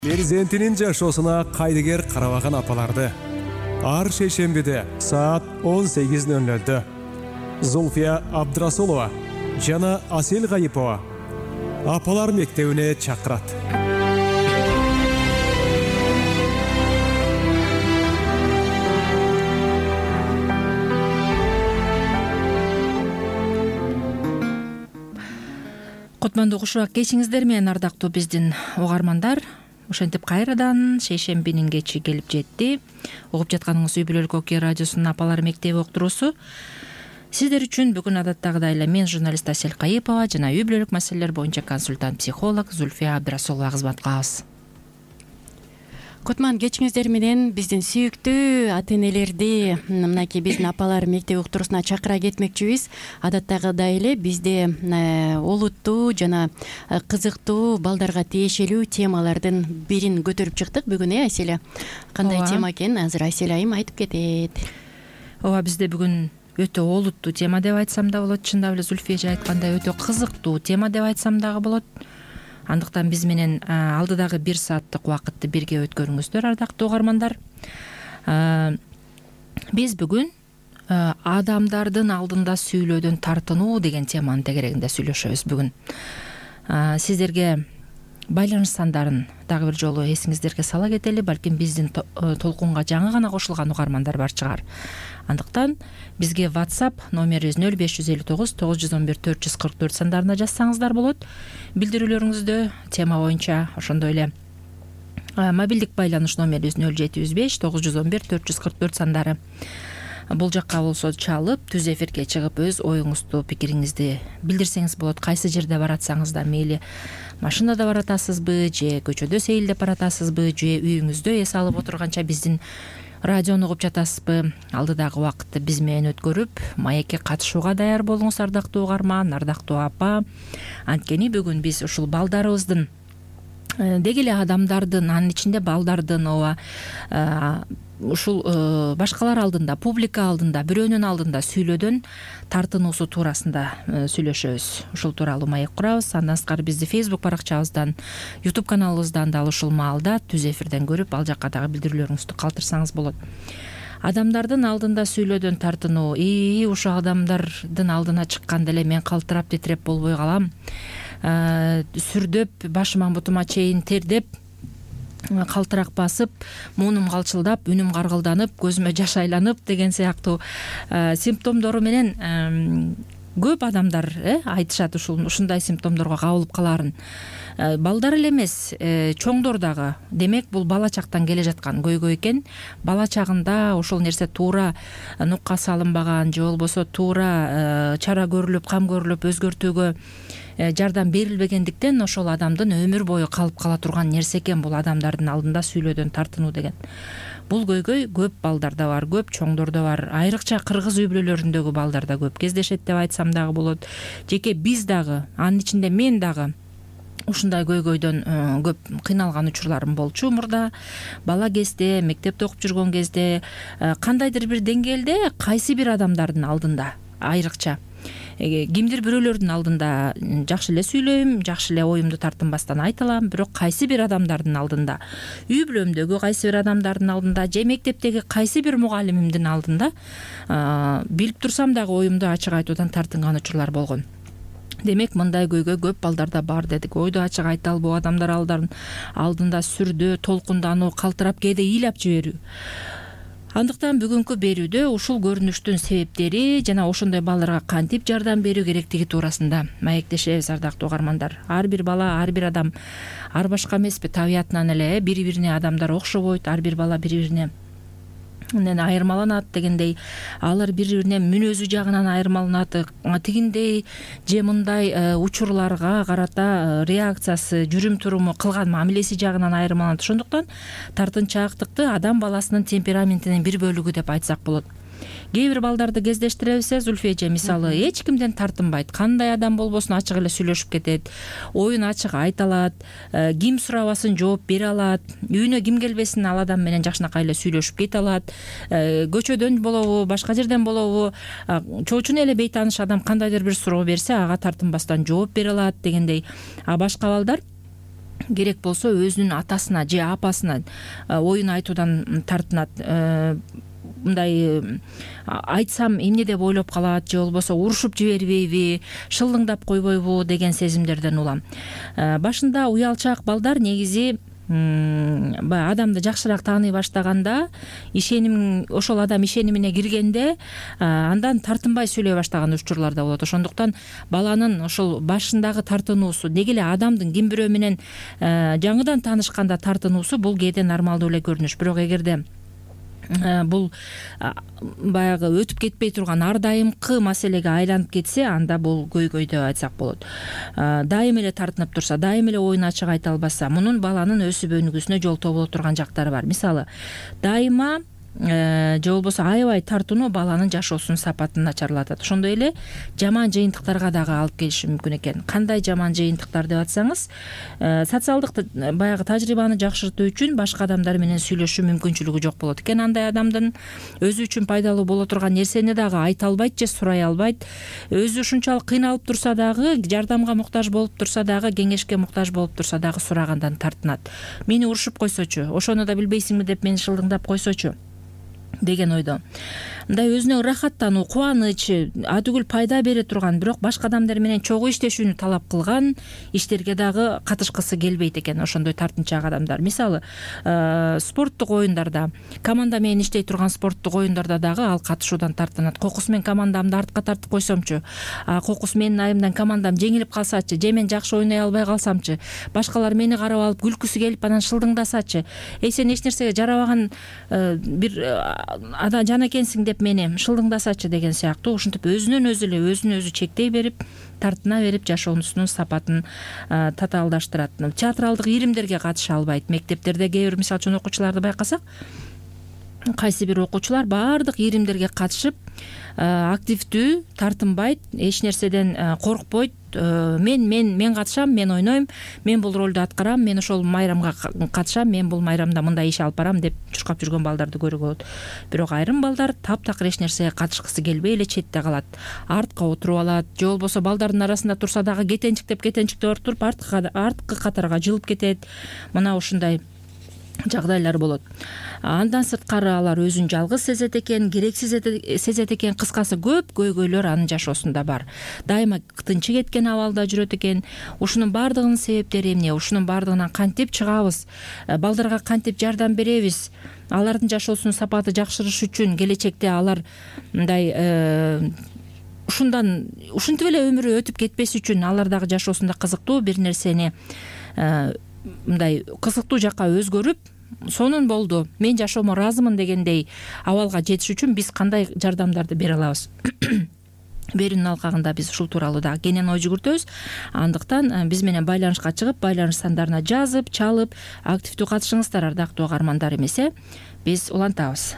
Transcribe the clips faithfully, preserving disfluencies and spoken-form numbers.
Перзентинин жашоосуна кайдыгер карабаган апаларды ар шейшембиде саат он сегиз ноль нолдо Зульфия Абдрасулова жана Асел Гайипова апалар мектебине чакырат. Кутмандуу кушак кечиңиздер менен, ардактуу биздин угармандар. Ошентип кайрадан шейшембинин кечи келип жетти. Угуп жатканыңыз Үй Бүлөлүк Окуя радиосунун апалар мектеби уктуруусу. Сиздер үчүн бүгүн адаттагыдай эле мен журналист Асел Гайипова жана үй бүлөлүк маселелер боюнча консультант психолог Зульфия Абдрасулова кызмат кылабыз. Кутман кечиңиздер менен биздин сүйүктүү ата-энелерди мынакей биздин апалар мектеби уктуруусуна чакыра кетмекчибиз. Адаттагыдай эле бизде олуттуу жана кызыктуу балдарга тиешелүү темалардын бирин көтөрүп чыктык бүгүн. Э Аселя, кандай тема экен? Азыр Аселя айым айтып кетет. Ооба, бизде бүгүн өтө олуттуу тема деп айтсам да болот. Чындап эле Зульфия айткандай өтө кызыктуу тема деп айтсам дагы болот. Андыктан биз менен алдыдагы бир сааттык убакытты бирге өткөрүңүздөр, ардактуу угармандар. Биз бүгүн адамдардын алдында сүйлөөдөн тартынуу деген теманын тегерегинде сүйлөшөбүз бүгүн. Сиздерге байланыш сандарын дагы бир жолу эсиңиздерге сала кетели. Балким биздин толкунга жаңы гана кошулган угармандар бар чыгар. Андыктан бизге WhatsApp номерибиз нөл беш жүз элүү тогуз тогуз жүз он бир төрт жүз кырк төрт сандарына жазсаңыздар болот. Билдирүүлөрүңүздү тема боюнча, ошондой эле мобилдик байланыш номерибиз нөл жети жүз беш тогуз жүз он бир төрт жүз кырк төрт сандары. Бул жакка болсо чалып, түз эфирге чыгып өз оюңузду, пикириңизди билдирсеңиз болот. Кайсы жерде баратсаңыз да, мейли машинада баратасызбы, же көчөдө сейилдеп баратасызбы, же үйүңүздө эс алып отурганча биздин радиону угуп жатасызбы, алдыдагы убакытты биз менен өткөрүп, маекке катышууга даяр болуңуз, ардактуу угарман, ардактуу апа. Анткени бүгүн биз ушул балдарыбыздын, деги эле адамдардын, анын ичинде балдардын, ооба, ушул башкалар алдында, публика алдында, бирөөнүн алдында сүйлөөдөн тартынуусу туурасында сүйлөшөбүз. Ушул тууралуу маек курабыз. Андан сырткары бизди Facebook баракчабыздан, YouTube каналыбыздан да ушул маалда түз эфирден көрүп, ал жакка дагы билдирүүлөрүңүздү калтырсаңыз болот. Адамдардын алдында сүйлөөдөн тартынуу. И ушул адамдардын алдына чыкканда эле мен калтырап титиреп болбой калам. Сүрдөп, башыма бутума чейин тердеп, калтырак басып, муунум калчылдап, үнүм каргылданып, көзүмө жаш айланып деген сыяктуу симптомдору менен көп адамдар айтышат ушул ушундай симптомдорго кабылып калаарын. Балдар эле эмес, чоңдор дагы. Демек, бул бала чактан келе жаткан көйгөй экен. Бала чагында ошол нерсе туура нукка салынбаган, же болбосо туура чара көрүлүп, кам көрүлүп, өзгөртүүгө жардам берилбегендиктен ошол адамдын өмүр бою калып кала турган нерсе экен бул адамдардын алдында сүйлөөдөн тартынуу деген. Бул көйгөй көп балдарда бар, көп чоңдордо бар. Айрыкча кыргыз үй бүлөлөрүндөгү балдарда көп кездешет деп айтсам дагы болот. Жеке биз дагы, анын ичинде мен дагы ушундай көйгөйдөн көп кыйналган учурларым болчу мурда. Бала кезде, мектепте окуп жүргөн кезде, кандайдыр бир деңгээлде кайсы бир адамдардын алдында айрыкча кимдир бирөөлөрдүн алдында жакшы эле сүйлөйм, жакшы эле оюмду тартынбастан айта алам, бирок кайсы бир адамдардын алдында, үй бүлөмдөгү кайсы бир адамдардын алдында, же мектептеги кайсы бир мугалимимдин алдында билип турсам дагы оюмду ачык айтуудан тартынган учурлар болгон. Демек, мындай көйгөй көп балдарда бар дедик. Ойду ачык айта албоо, адамдар алдында сүрдөө, толкундануу, калтырап кээде ыйлап жиберүү. Андыктан бүгүнкү берүүдө ушул көрүнүштүн себептери жана ошондой балдарга кантип жардам берүү керектиги туурасында маектешебиз, ардактуу угармандар. Ар бир бала, ар бир адам ар башка эмеспи, табиятынан эле бири-бирине адамдар окшобойт. Ар бир бала бири-бирине айырмаланат дегендей, алар бири-биринен мүнөзү жагынан айырмаланат. Тигиндей же мындай учурларга карата реакциясы, жүрүм туруму, кылган мамилеси жагынан айырмаланат. Ошондуктан тартынчаактыкты адам баласынын темпераментинин бир бөлүгү деп айтсак болот. Кээ бир балдарды кездештиребиз, Зульфия эже, мисалы, эч кимден тартынбайт. Кандай адам болбосун ачык эле сүйлөшүп кетет. Оюн ачык айта алат, ким сурабасын жооп бере алат. Үйүнө ким келбесин ал адам менен жакшынакай эле сүйлөшүп кете алат. Көчөдөн болобу, башка жерден болобу, чоочун эле бейтааныш адам кандайдыр бир суроо берсе, ага тартынбастан жооп бере алат дегендей. А башка балдар керек болсо өзүнүн атасына же апасына оюн айтуудан тартынат. Мындай айтсам эмне деп ойлоп калат, же болбосо урушуп жибербейби, шылдыңдап койбойбу деген сезимдерден улам. Башында уялчаак балдар негизи баягы адамды жакшыраак тааный баштаганда, ишеним ошол адам ишенимине киргенде андан тартынбай сүйлөй баштаган учурлар да болот. Ошондуктан баланын ошол башындагы тартынуусу, деги эле адамдын ким бирөө менен жаңыдан таанышканда тартынуусу бул кээде нормалдуу эле көрүнүш. Бирок эгерде бул баягы өтүп кетпей турган ар дайымкы маселеге айланып кетсе, анда бул көйгөй деп айтсак болот. Дайым эле тартынып турса, дайым эле оюн ачык айта албаса, мунун баланын өсүп өнүгүүсүнө жолтоо боло турган жактары бар. Мисалы, дайыма же болбосо аябай тартынуу баланын жашоосунун сапатын начарлатат. Ошондой эле жаман жыйынтыктарга дагы алып келиши мүмкүн экен. Кандай жаман жыйынтыктар деп атсаңыз, социалдык баягы тажрыйбаны жакшыртуу үчүн башка адамдар менен сүйлөшүү мүмкүнчүлүгү жок болот экен. Андай адамдын өзү үчүн пайдалуу боло турган нерсени дагы айта албайт же сурай албайт. Өзү ушунчалык кыйналып турса дагы, жардамга муктаж болуп турса дагы, кеңешке муктаж болуп турса дагы сурагандан тартынат. Мени урушуп койсочу, ошону да билбейсиңби деп мени шылдыңдап койсочу деген ойдо. Мындай өзүнө ырахаттануу, кубаныч, атүгүл пайда бере турган, бирок башка адамдар менен чогуу иштешүүнү талап кылган иштерге дагы катышкысы келбейт экен ошондой тартынчаак адамдар. Мисалы, спорттук оюндарда, команда менен иштей турган спорттук оюндарда дагы ал катышуудан тартынат. Кокус мен командамды артка тартып койсомчу, кокус менин айымдан командам жеңилип калсачы, же мен жакшы ойной албай калсамчы, башкалар мени карап алып күлкүсү келип анан шылдыңдасачы, эй сен эч нерсеге жарабаган бир ада жан экенсиң деп мени шылдыңдасачы деген сыяктуу, ушинтип өзүнөн өзү эле өзүн өзү чектей берип, тартына берип жашоосунун сапатын татаалдаштырат. Театралдык ийримдерге катыша албайт. Мектептерде кээ бир мисалы үчүн окуучуларды байкасак, кайсы бир окуучулар баардык ийримдерге катышып, активдүү, тартынбайт, эч нерседен коркпойт. Мен мен мен катышам, мен ойнойм, мен бул ролду аткарам, мен ошол майрамга катышам, мен бул майрамда мындай иш алып барам деп чуркап жүргөн балдарды көрүүгө болот. Бирок айрым балдар таптакыр эч нерсеге катышкысы келбей эле четте калат. Артка отуруп алат, же болбосо балдардын арасында турса дагы кетенчиктеп кетенчиктеп отуруп арткы катарга жылып кетет. Мына ушундай жагдайлар болот. Андан сырткары алар өзүн жалгыз сезет экен, керексиз сезет экен. Кыскасы көп көйгөйлөр анын жашоосунда бар. Дайыма тынчы кеткен абалда жүрөт экен. Ушунун баардыгынын себептери эмне? Ушунун баардыгынан кантип чыгабыз? Балдарга кантип жардам беребиз? Алардын жашоосунун сапаты жакшырыш үчүн келечекте алар мындай ушундан ушинтип эле өмүрү өтүп кетпес үчүн алар дагы жашоосунда кызыктуу бир нерсени мындай кызыктуу жакка өзгөрүп, сонун болду, мен жашоомо ыраазымын дегендей абалга жетиш үчүн биз кандай жардамдарды бере алабыз? Берүүнүн алкагында биз ушул тууралуу дагы кенен ой жүгүртөбүз. Андыктан биз менен байланышка чыгып, байланыш сандарына жазып, чалып, активдүү катышыңыздар ардактуу угармандар эмесе, биз улантабыз.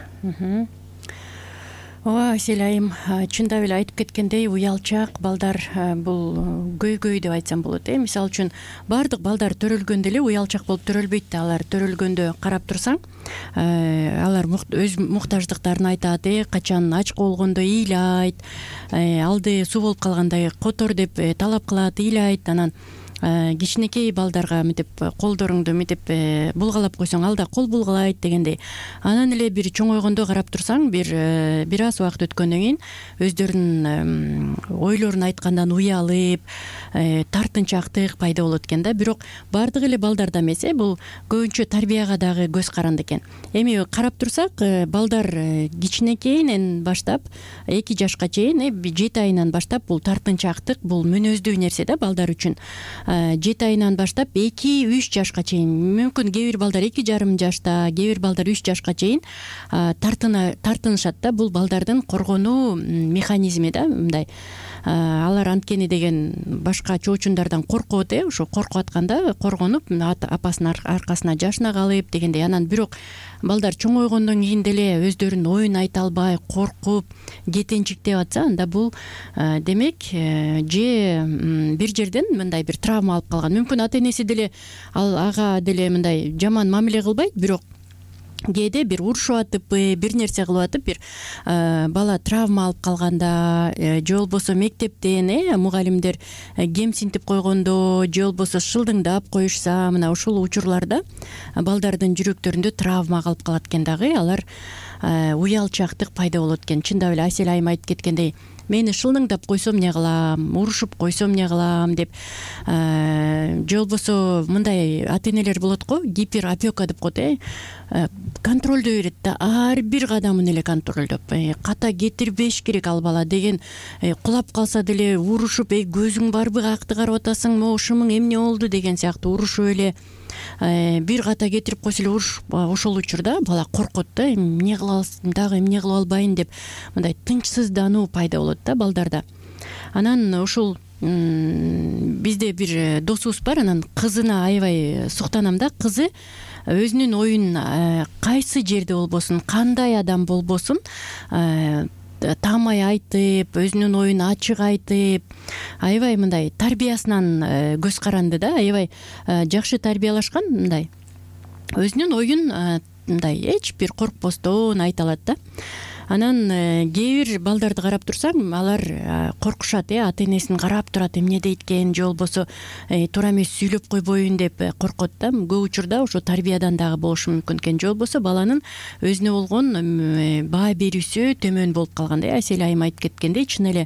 Ооба, Асель айым, чындап эле айтып кеткендей, уялчаак балдар бул көйгөй деп айтсам болот. Э, мисалы үчүн баардык балдар төрөлгөндө эле уялчаак болуп төрөлбөйт да. Алар төрөлгөндө карап турсаң, алар өз муктаждыктарын айтат, э, качан ачка болгондо ыйлайт, алды суу болуп калгандай котор деп талап кылат, ыйлайт. Анан кичинекей балдарга мынтип колдоруңду мынтип булгалап койсоң, ал да кол булгалайт дегендей. Анан эле бир чоңойгондо карап турсаң, бир бир аз убакыт өткөндөн кийин өздөрүнүн ойлорун айткандан уялып, тартынчаактык пайда болот экен да. Бирок баардык эле балдарда эмес, бул көбүнчө тарбияга дагы көз каранды экен. Эми карап турсак, балдар кичинекейинен баштап эки жашка чейин, жети айынан баштап бул тартынчаактык, бул мүнөздүү нерсе да балдар үчүн. жети айынан баштап эки үч жашка чейин, мүмкүн кээ бир балдар эки жарым жашта, кээ бир балдар үч жашка чейин тартына тартынышат да. Бул балдардын коргонуу механизми да, мындай. Алар анткени деген башка чоочундардан коркот, э, ошо коркуп атканда коргонуп апасынын аркасына жашына калып дегендей. Анан бирок балдар чоңойгондон кийин деле өздөрүнүн оюн айта албай, коркуп, кетенчиктеп атса, анда бул демек же бир жерден мындай бир травма алып калган. Мүмкүн ата энеси деле ал ага деле мындай жаман мамиле кылбайт, бирок кээде бир урушуп атыппы, бир нерсе кылып атып, бир бала травма алып калганда же болбосо мектептен э мугалимдер кемсинтип койгондо же болбосо шылдыңдап коюшса, мына ушул учурларда балдардын жүрөктөрүндө травма калып калат экен дагы, алар уялчаактык пайда болот экен. Чындап эле Асель айым айтып кеткендей, мени шылдыңдап койсом эмне кылам, урушуп койсом эмне кылам деп, же болбосо мындай ата энелер болот го, гиперопека деп коет, э контролдой берет да, ар бир кадамын эле контролдоп, ката кетирбеш керек ал бала деген, кулап калса деле урушуп, эй көзүң барбы, акты карап атасың, ошумуң эмне болду деген сыяктуу урушуп эле бир ката кетирип койсо эле урушуп, ошол учурда бала коркот да, эмне кылып дагы эмне кылып албайын деп, мындай тынчсыздануу пайда болот да балдарда. Анан ушул бизде бир досубуз бар, анан кызына аябай суктанам да. Кызы өзүнүн оюн кайсы жерде болбосун, кандай адам болбосун таамай айтып, өзүнүн оюн ачык айтып, аябай мындай тарбиясынан көз каранды да, аябай жакшы тарбиялашкан, мындай өзүнүн оюн мындай эч бир коркпостон айта алат да. Анан кээ бир балдарды карап турсам, алар коркушат, э ата энесин карап турат, эмне дейт экен, же болбосо туура эмес сүйлөп койбойбун деп коркот да. Көп учурда ошо тарбиядан дагы болушу мүмкүн экен, же болбосо баланын өзүнө болгон баа берүүсү төмөн болуп калган да. Асель айым айтып кеткендей, чын эле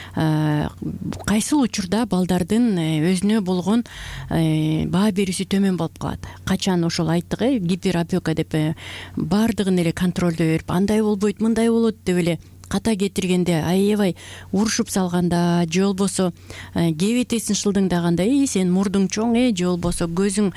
кайсыл учурда балдардын өзүнө болгон баа берүүсү төмөн болуп калат. Качан ошол айттык, э гиперопека деп, баардыгын эле контролдой берип, андай болбойт, мындай болот деп эле ката кетиргенде, аябай урушуп салганда, же болбосо кебетесин шылдыңдаганда, и сен мурдуң чоң, э же болбосо көзүң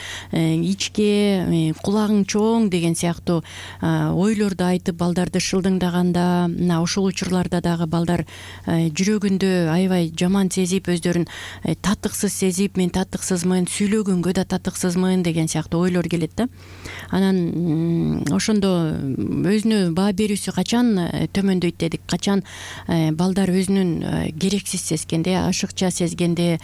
ичке, кулагың чоң деген сыяктуу ойлорду айтып балдарды шылдыңдаганда, мына ушул учурларда дагы балдар жүрөгүндө аябай жаман сезип, өздөрүн татыксыз сезип, мен татыксызмын, сүйлөгөнгө да татыксызмын деген сыяктуу ойлор келет да. Анан ошондо өзүнө баа берүүсү качан төмөндөйт дедик, качан балдар өзүнүн керексиз сезгенде, ашыкча сезгенде,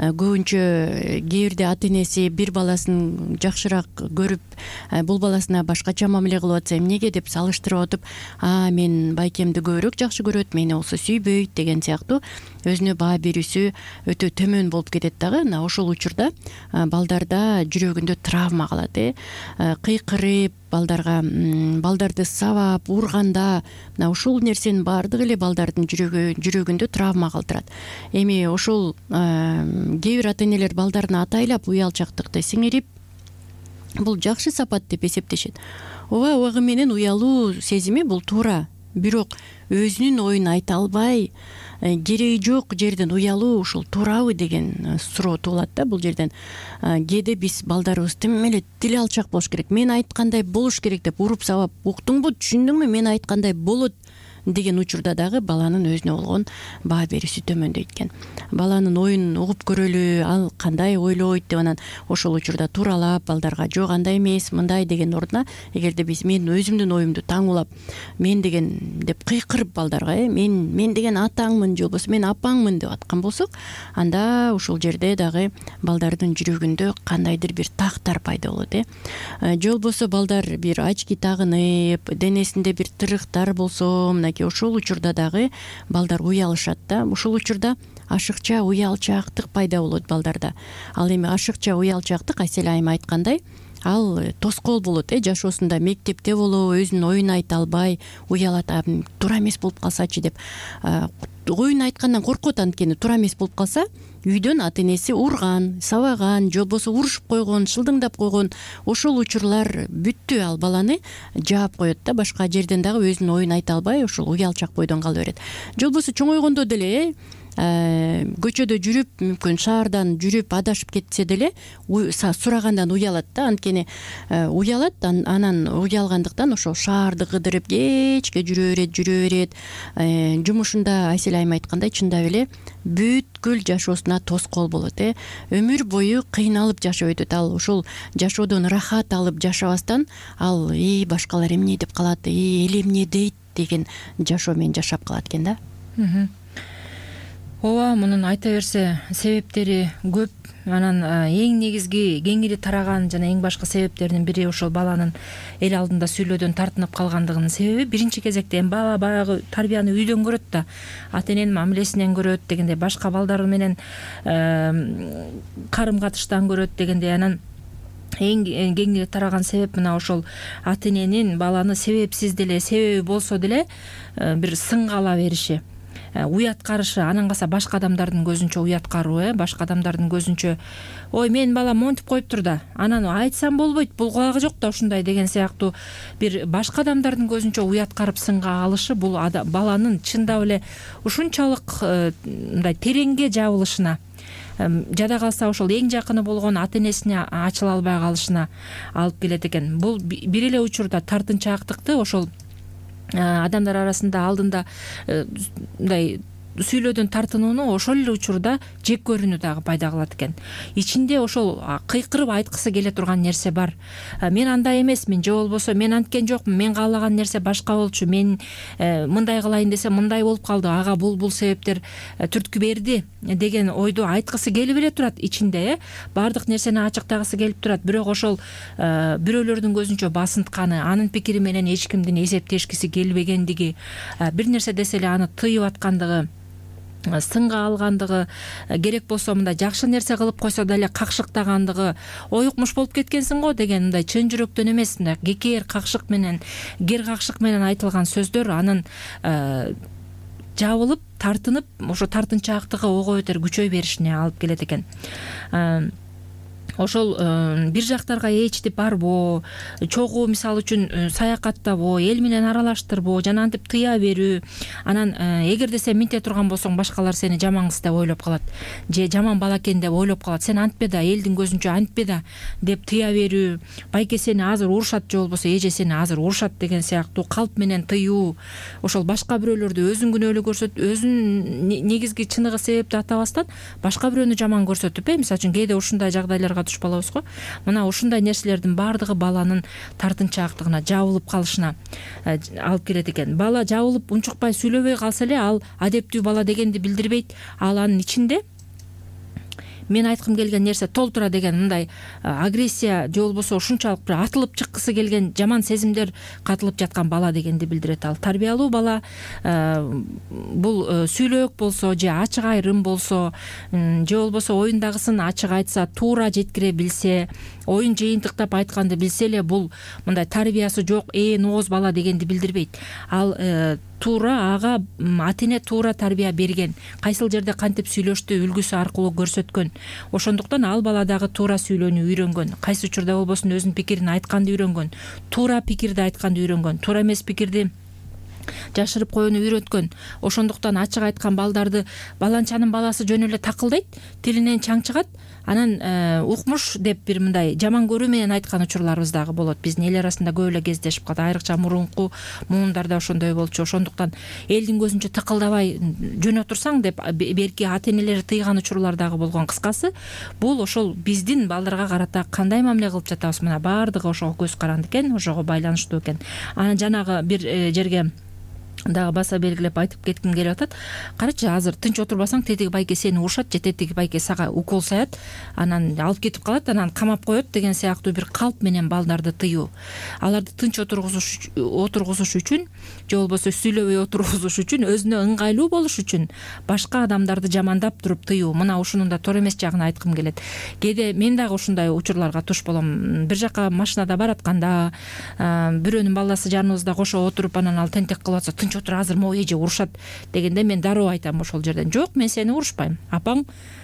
көбүнчө кээ бирде ата энеси бир баласын жакшыраак көрүп, бул баласына башкача мамиле кылып атса, эмнеге деп салыштырып отуп, а мен байкемди көбүрөөк жакшы көрөт, мени болсо сүйбөйт деген сыяктуу өзүнө баа берүүсү өтө төмөн болуп кетет дагы. Мына ошол учурда балдарда жүрөгүндө травма калат, э кыйкырып, балдарга балдарды сабап, урганда, мына ушул нерсенин баардыгы эле балдардын жүрөгү жүрөгүндө травма калтырат. Эми ошол кээ бир ата энелер балдарын атайлап уялчактыкты сиңирип, бул жакшы сапат деп эсептешет. Ооба, убагы менен уялуу сезими бул туура, бирок өзүнүн оюн айта албай, кереги жок жерден уялуу ушул туурабы деген суроо туулат да. Бул жерден кээде биз балдарыбыз тим эле тили алчак болуш керек, мен айткандай болуш керек деп уруп сабап, уктуңбу, түшүндүңбү, мен айткандай болот деген учурда дагы баланын өзүнө болгон баа берүүсү төмөндөйт экен. Баланын оюн угуп көрөлү, ал кандай ойлойт деп, анан ошол учурда тууралап балдарга жок андай эмес, мындай деген ордуна, эгерде биз мен өзүмдүн оюмду таңуулап, мен деген деп кыйкырып балдарга, э мен мен деген атаңмын, же болбосо мен апаңмын деп аткан болсок, анда ушул жерде дагы балдардын жүрөгүндө кандайдыр бир тактар пайда болот, э же болбосо балдар бир очки тагынып, денесинде бир тырыктар болсо, мынакей ошол учурда дагы балдар уялышат да. Ушул учурда ашыкча уялчаактык пайда болот балдарда. Ал эми ашыкча уялчаактык, Асель айым айткандай, ал тоскоол болот, э жашоосунда мектепте болобу, өзүнүн оюн айта албай уялат, туура эмес болуп калсачы деп оюн айткандан коркот. Анткени туура эмес болуп калса, үйдөн ата энеси урган, сабаган, же болбосо урушуп койгон, шылдыңдап койгон, ошол учурлар бүттү, ал баланы жаап коет да. Башка жерден дагы өзүнүн оюн айта албай, ошол уялчак бойдон кала берет. Же болбосо чоңойгондо деле көчөдө жүрүп, мүмкүн шаардан жүрүп адашып кетсе деле сурагандан уялат да. Анткени уялат, анан уялгандыктан ошол шаарды кыдырып кечке жүрө берет, жүрө берет. Жумушунда Асель айым айткандай, чындап эле бүткүл жашоосуна тоскоол болот, э өмүр бою кыйналып жашап өтөт. Ал ушул жашоодон рахат алып жашабастан, ал и башкалар эмне деп калат, и эл эмне дейт деген жашоо менен жашап калат экен да. ооба, мунун айта берсе себептери көп. Анан эң негизги кеңири тараган жана эң башкы себептердин бири ошол баланын эл алдында сүйлөөдөн тартынып калгандыгынын себеби биринчи кезекте эми бала баягы тарбияны үйдөн көрөт да, ата эненин мамилесинен көрөт дегендей, башка балдар менен карым катыштан көрөт дегендей. Анан эң кеңири тараган себеп мына ошол ата эненин баланы себепсиз деле, себеби болсо деле бир сынга ала бериши, уяткарышы. Анан калса башка адамдардын көзүнчө уяткаруу, э башка адамдардын көзүнчө ой менин балам монтип коюптур да, анан айтсам болбойт, бул кулагы жок да ушундай деген сыяктуу бир башка адамдардын көзүнчө уяткарып сынга алышы, бул баланын чындап эле ушунчалык мындай тереңге жабылышына, жада калса ошол эң жакыны болгон ата энесине ачыла албай калышына алып келет экен. Бул бир эле учурда тартынчаактыкты ошол адамдар арасында алдында мындай сүйлөөдөн тартынууну ошол эле учурда жек көрүүнү дагы пайда кылат экен. Ичинде ошол кыйкырып айткысы келе турган нерсе бар. Мен андай эмесмин, же болбосо мен анткен жокмун, мен каалаган нерсе башка болчу, мен мындай кылайын десем мындай болуп калды, ага бул бул себептер түрткү берди деген ойду айткысы келип эле турат ичинде, э баардык нерсени ачыктагысы келип турат. Бирок ошол бирөөлөрдүн көзүнчө басынтканы, анын пикири менен эч кимдин эсептешкиси келбегендиги, бир нерсе десе эле аны тыйып аткандыгы, сынга алгандыгы, керек болсо мындай жакшы нерсе кылып койсо деле какшыктагандыгы, ой укмуш болуп кеткенсиң го деген мындай чын жүрөктөн эмес, мындай кекер какшык менен, кер какшык менен айтылган сөздөр анын жабылып, тартынып, ошо тартынчаактыгы ого бетер күчөй беришине алып келет экен. Ошол бир жактарга ээчтип барбоо, чогуу мисалы үчүн саякаттабоо, эл менен аралаштырбоо, жана антип тыя берүү. Анан эгерде сен минте турган болсоң, башкалар сени жаман кыз деп ойлоп калат, же жаман бала экен деп ойлоп калат. Сен антпе да, элдин көзүнчө антпе да деп тыя берүү. Байке сени азыр урушат, же болбосо эже сени азыр урушат деген сыяктуу калп менен тыюу. Ошол башка бирөөлөрдү өзүң күнөөлүү көрсөтүп, өзүн негизги чыныгы себепти атабастан башка бирөөнү жаман көрсөтүп, э мисалы үчүн кээде ушундай жагдайларга туш болобуз го. Мына ушундай нерселердин баардыгы баланын тартынчаактыгына, жабылып калышына алып келет экен. Бала жабылып унчукпай сүйлөбөй калса эле ал адептүү бала дегенди билдирбейт. Ал анын ичинде мен айткым келген нерсе толтура деген мындай агрессия, же болбосо ушунчалык бир атылып чыккысы келген жаман сезимдер катылып жаткан бала дегенди билдирет. Ал тарбиялуу бала бул сүйлөөк болсо, же ачык айрым болсо, же болбосо оюндагысын ачык айтса, туура жеткире билсе, оюн жыйынтыктап айтканды билсе эле бул мындай тарбиясы жок, ээ нооз бала дегенди билдирбейт. Ал туура ага ата эне туура тарбия берген, кайсыл жерде кантип сүйлөштү үлгүсү аркылуу көрсөткөн. Ошондуктан ал бала дагы туура сүйлөөнү үйрөнгөн, кайсы учурда болбосун өзүнүн пикирин айтканды үйрөнгөн, туура пикирди айтканды үйрөнгөн, туура эмес пикирди жашырып коюуну үйрөткөн. Ошондуктан ачык айткан балдарды баланчанын баласы жөн эле такылдайт, тилинен чаң чыгат, анан укмуш деп бир мындай жаман көрүү менен айткан учурларыбыз дагы болот. Биздин эл арасында көп эле кездешип калат, айрыкча мурунку муундарда ошондой болчу. Ошондуктан элдин көзүнчө тыкылдабай жөн отурсаң деп берки ата энелери тыйган учурлар дагы болгон. Кыскасы, бул ошол биздин балдарга карата кандай мамиле кылып жатабыз, мына баардыгы ошого көз каранды экен, ошого байланыштуу экен. Анан жанагы бир жерге дагы баса белгилеп айтып кетким келип атат. Карачы, азыр тынч отурбасаң тетиги байке сени урушат, же тетиги байке сага укол саят, анан алып кетип калат, анан камап коет деген сыяктуу бир калп менен балдарды тыюу. Аларды тынч отургузуш отургузуш үчүн, же болбосо сүйлөбөй отургузуш үчүн, өзүнө ыңгайлуу болуш үчүн башка адамдарды жамандап туруп тыюу. Мына ушунун да туура эмес жагын айткым келет. Кээде мен дагы ушундай учурларга туш болом. Бир жака машинада баратканда, бирөөнүн баласы жаныбызда кошо отуруп, анан ал тентек кылып атса, отур, азыр могу эже урушат дегенде мен дароо айтам ошол жерден, жок, мен сени урушпайм, апаң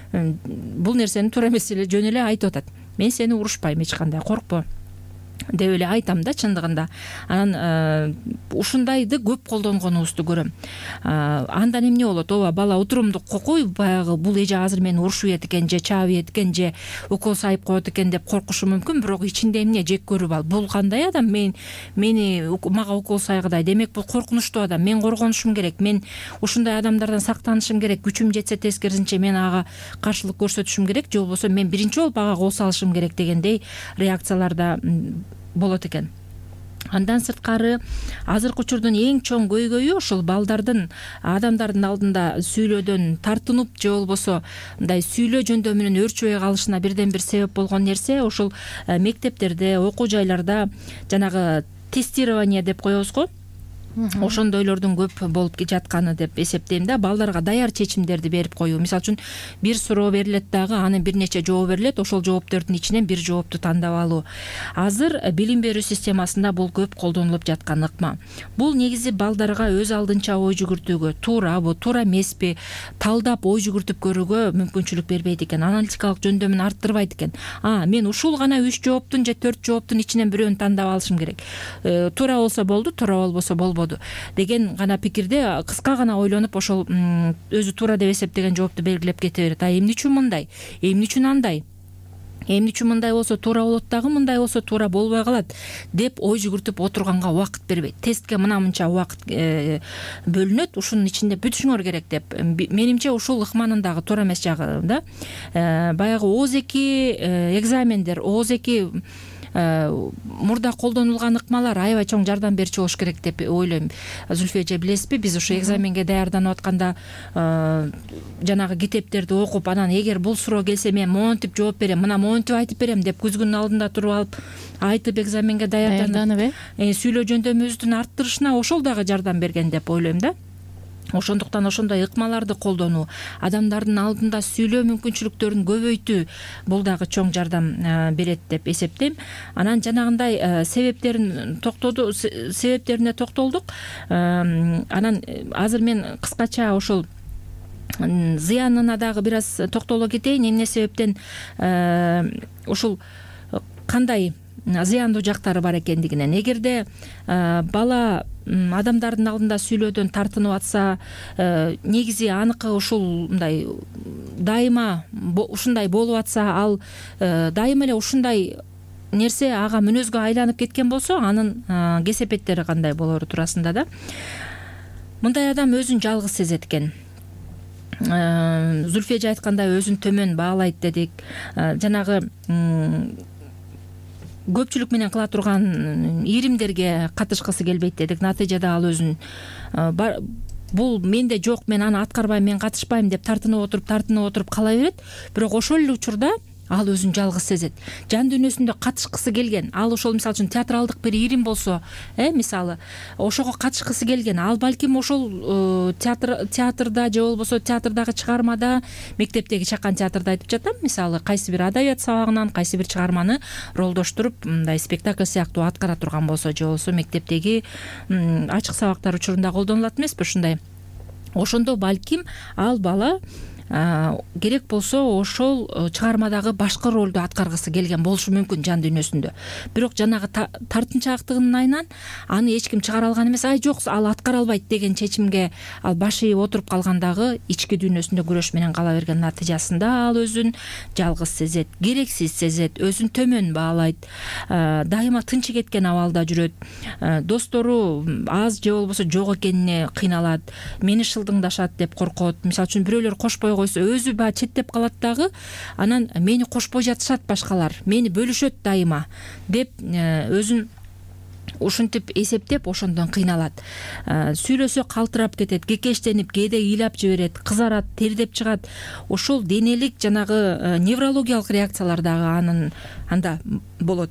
бул нерсени туура эмес эле жөн эле айтып атат, мен сени урушпайм, эч кандай коркпо деп эле айтам да чындыгында. Анан ушундайды көп колдонгонубузду көрөм. Андан эмне болот? Ооба, бала утурумдук кокой, баягы бул эже азыр мени урушуп ийет экен, же чаап ийет экен, же укол сайып коет экен деп коркушу мүмкүн, бирок ичинде эмне? Жек көрүү бар. Бул кандай адам? Мен мени мага укол сайгыдай. Демек бул коркунучтуу адам. Мен коргонушум керек. Мен ушундай адамдардан сактанышым керек. Күчүм жетсе тескерисинче мен ага каршылык көрсөтүшүм керек, же болбосо мен биринчи болуп ага кол салышым керек дегендей реакцияларда болот экен. Андан сырткары азыркы учурдун эң чоң көйгөйү ушул балдардын адамдардын алдында сүйлөөдөн тартынып же болбосо мындай сүйлөө жөндөмү менен өөрчүбөй калышына бирден бир себеп болгон нерсе ушул мектептерде, окуу жайларда жанагы тестирование деп коебуз го, ошондойлордун көп болуп жатканы деп эсептейм да. Балдарга даяр чечимдерди берип коюу. Мисалы үчүн бир суроо берилет дагы, анын бир нече жообу берилет, ошол жооптордун ичинен бир жоопту тандап алуу. Азыр билим берүү системасында бул көп колдонулуп жаткан ыкма. Бул негизи балдарга өз алдынча ой жүгүртүүгө, туурабы, туура эмеспи, талдап ой жүгүртүп көрүүгө мүмкүнчүлүк бербейт экен. Аналитикалык жөндөмүн арттырбайт экен. А, мен ушул гана үч жооптун же төрт жооптун ичинен бирөөнү тандап алышым керек. Э, туура болсо болду, туура болбосо болбоду деген гана пикирде кыска гана ойлонуп ошол өзү туура деп эсептеген жоопту белгилеп кете берет. А эмне үчүн мындай, эмне үчүн андай, эмне үчүн мындай болсо туура болот дагы, мындай болсо туура болбой калат деп ой жүгүртүп отурганга убакыт бербейт. Тестке мына мынча убакыт бөлүнөт, ушунун ичинде бүтүшүңөр керек деп. Менимче ушул ыкманын дагы туура эмес жагы да. Баягы ооз эки экзамендер, ооз эки мурда колдонулган ыкмалар аябай чоң жардам берчү болуш керек деп ойлойм. Зүлфия эже, билесизби, биз ушу экзаменге даярданып атканда жанагы китептерди окуп, анан эгер бул суроо келсе мен монтип жооп берем, мына монтип айтып берем деп күзгүнүн алдында туруп алып айтып экзаменге даярданып э сүйлөө жөндөмүбүздүн арттырышына ошол дагы жардам берген деп ойлойм да. Ошондуктан ошондой ыкмаларды колдонуу, адамдардын алдында сүйлөө мүмкүнчүлүктөрүн көбөйтүү бул дагы чоң жардам берет деп эсептейм. Анан жанагындай себептерин токтоду, себептерине токтолдук. Анан азыр мен кыскача ошол зыянына дагы бир аз токтоло кетейин. Эмне себептен ушул кандай зыяндуу жактары бар экендигинен. Эгерде бала адамдардын алдында сүйлөөдөн тартынып атса, негизи аныкы ушул мындай дайыма ушундай болуп атса, ал дайыма эле ушундай нерсе ага мүнөзгө айланып кеткен болсо, анын кесепеттери кандай болору туурасында да. Мындай адам өзүн жалгыз сезет экен. Зүлфия эже айткандай өзүн төмөн баалайт дедик. Жанагы көпчүлүк менен кыла турган ийримдерге катышкысы келбейт дедик. Натыйжада ал өзүн бул менде жок, мен аны аткарбайм, мен катышпайм деп тартынып отуруп, тартынып отуруп кала берет. Бирок ошол эле учурда ал өзүн жалгыз сезет. Жан дүйнөсүндө катышкысы келген, ал ошол мисалы үчүн театралдык бир ийрим болсо, э мисалы, ошого катышкысы келген, ал балким ошол театр театрда же болбосо театрдагы чыгармада, мектептеги чакан театрда айтып жатам, мисалы, кайсы бир адабият сабагынан кайсы бир чыгарманы ролдоштуруп, мындай спектакль сыяктуу аткара турган болсо, же болбосо мектептеги ачык сабактар учурунда колдонулат эмеспи ушундай. Ошондо балким ал бала керек болсо ошол чыгармадагы башкы ролду аткаргысы келген болушу мүмкүн жан дүйнөсүндө. Бирок жанагы тартынчаактыгынын айынан аны эч ким чыгара алган эмес. Ай жок, ал аткара албайт деген чечимге ал баш ийип отуруп калгандагы ички дүйнөсүндө күрөш менен кала берген натыйжасында ал өзүн жалгыз сезет, керексиз сезет, өзүн төмөн баалайт, дайыма тынчы кеткен абалда жүрөт, достору аз же болбосо жок экенине кыйналат, мени шылдыңдашат деп коркот. Мисалы үчүн бирөөлөр кошпой койсо өзү баягы четтеп калат дагы, анан мени кошпой жатышат башкалар, мени бөлүшөт дайыма деп өзүн ушинтип эсептеп ошондон кыйналат. Сүйлөсө калтырап кетет, кекештенип, кээде ыйлап жиберет, кызарат, тердеп чыгат. Ошол денелик жанагы неврологиялык реакциялар дагы анын анда болот.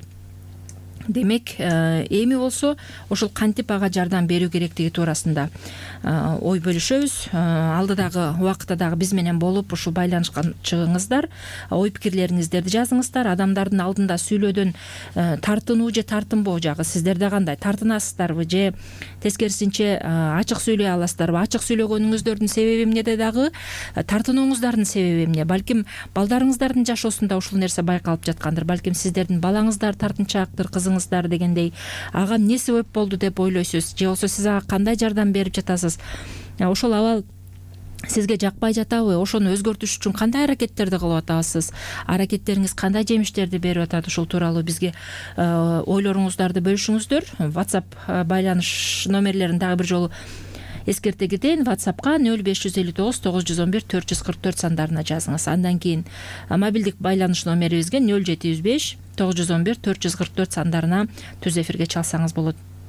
Демек, эми болсо ошол кантип ага жардам берүү керектиги туурасында ой бөлүшөбүз. Алдыдагы убакытта дагы биз менен болуп ушул байланышка чыгыңыздар, ой пикирлериңиздерди жазыңыздар. Адамдардын алдында сүйлөөдөн тартынуу же тартынбоо жагы сиздерде кандай? Тартынасыздарбы же тескерисинче ачык сүйлөй аласыздарбы? Ачык сүйлөгөнүңүздөрдүн себеби эмнеде дагы тартынууңуздардын себеби эмне? Балким балдарыңыздардын жашоосунда ушул нерсе байкалып жаткандыр. Балким сиздердин балаңыздар тартынчаактыр, кызыңыздар дегендей. Ага эмне себеп болду деп ойлойсуз? Же болсо сиз ага кандай жардам берип жатасыз? Ошол абал сизге жакпай жатабы? Ошону өзгөртүш үчүн кандай аракеттерди кылып атасыз? Аракеттериңиз кандай жемиштерди берип атат? Ушул тууралуу бизге ойлоруңуздарды бөлүшүңүздөр. WhatsApp байланыш номерлерин дагы бир жолу эскерте кетейин. WhatsAppка нөл беш жүз элүү тогуз тогуз жүз он бир төрт жүз кырк төрт сандарына жазыңыз. Андан кийин мобилдик байланыш номерибизге нөл жети жүз беш тогуз жүз он бир төрт жүз кырк төрт сандарына түз эфирге чалсаңыз болот.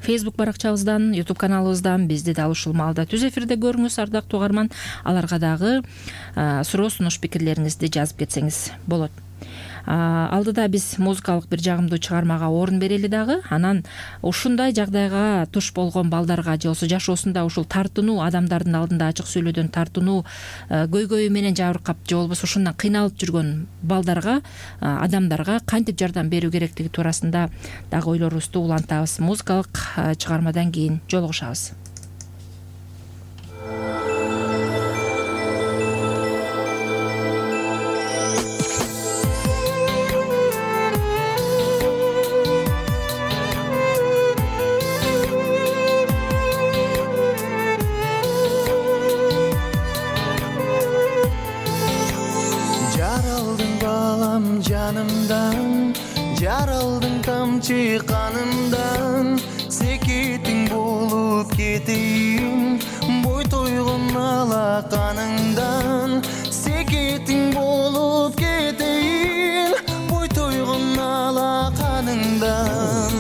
Facebook баракчабыздан, YouTube каналыбыздан бизди дал ушул маалда түз эфирде көрүңүз, ардактуу угарман. Аларга дагы суроо сунуш пикирлериңизди жазып кетсеңиз болот. Алдыда биз музыкалык бир жагымдуу чыгармага орун берели дагы. Анан ушундай жагдайга туш болгон балдарга же болбосо жашоосунда ушул тартынуу, адамдардын алдында ачык сүйлөөдөн тартынуу көйгөйү менен жабыркап же болбосо ушундан кыйналып жүргөн балдарга, адамдарга кантип жардам берүү керектиги туурасында дагы ойлорубузду улантабыз. Музыкалык чыгармадан кийин жолугушабыз. Жаралдың тамчы канымдан, секетиң болуп кетейин, бой тойгон ала каныңдан. Секетиң болуп кетейин, бой тойгон ала каныңдан.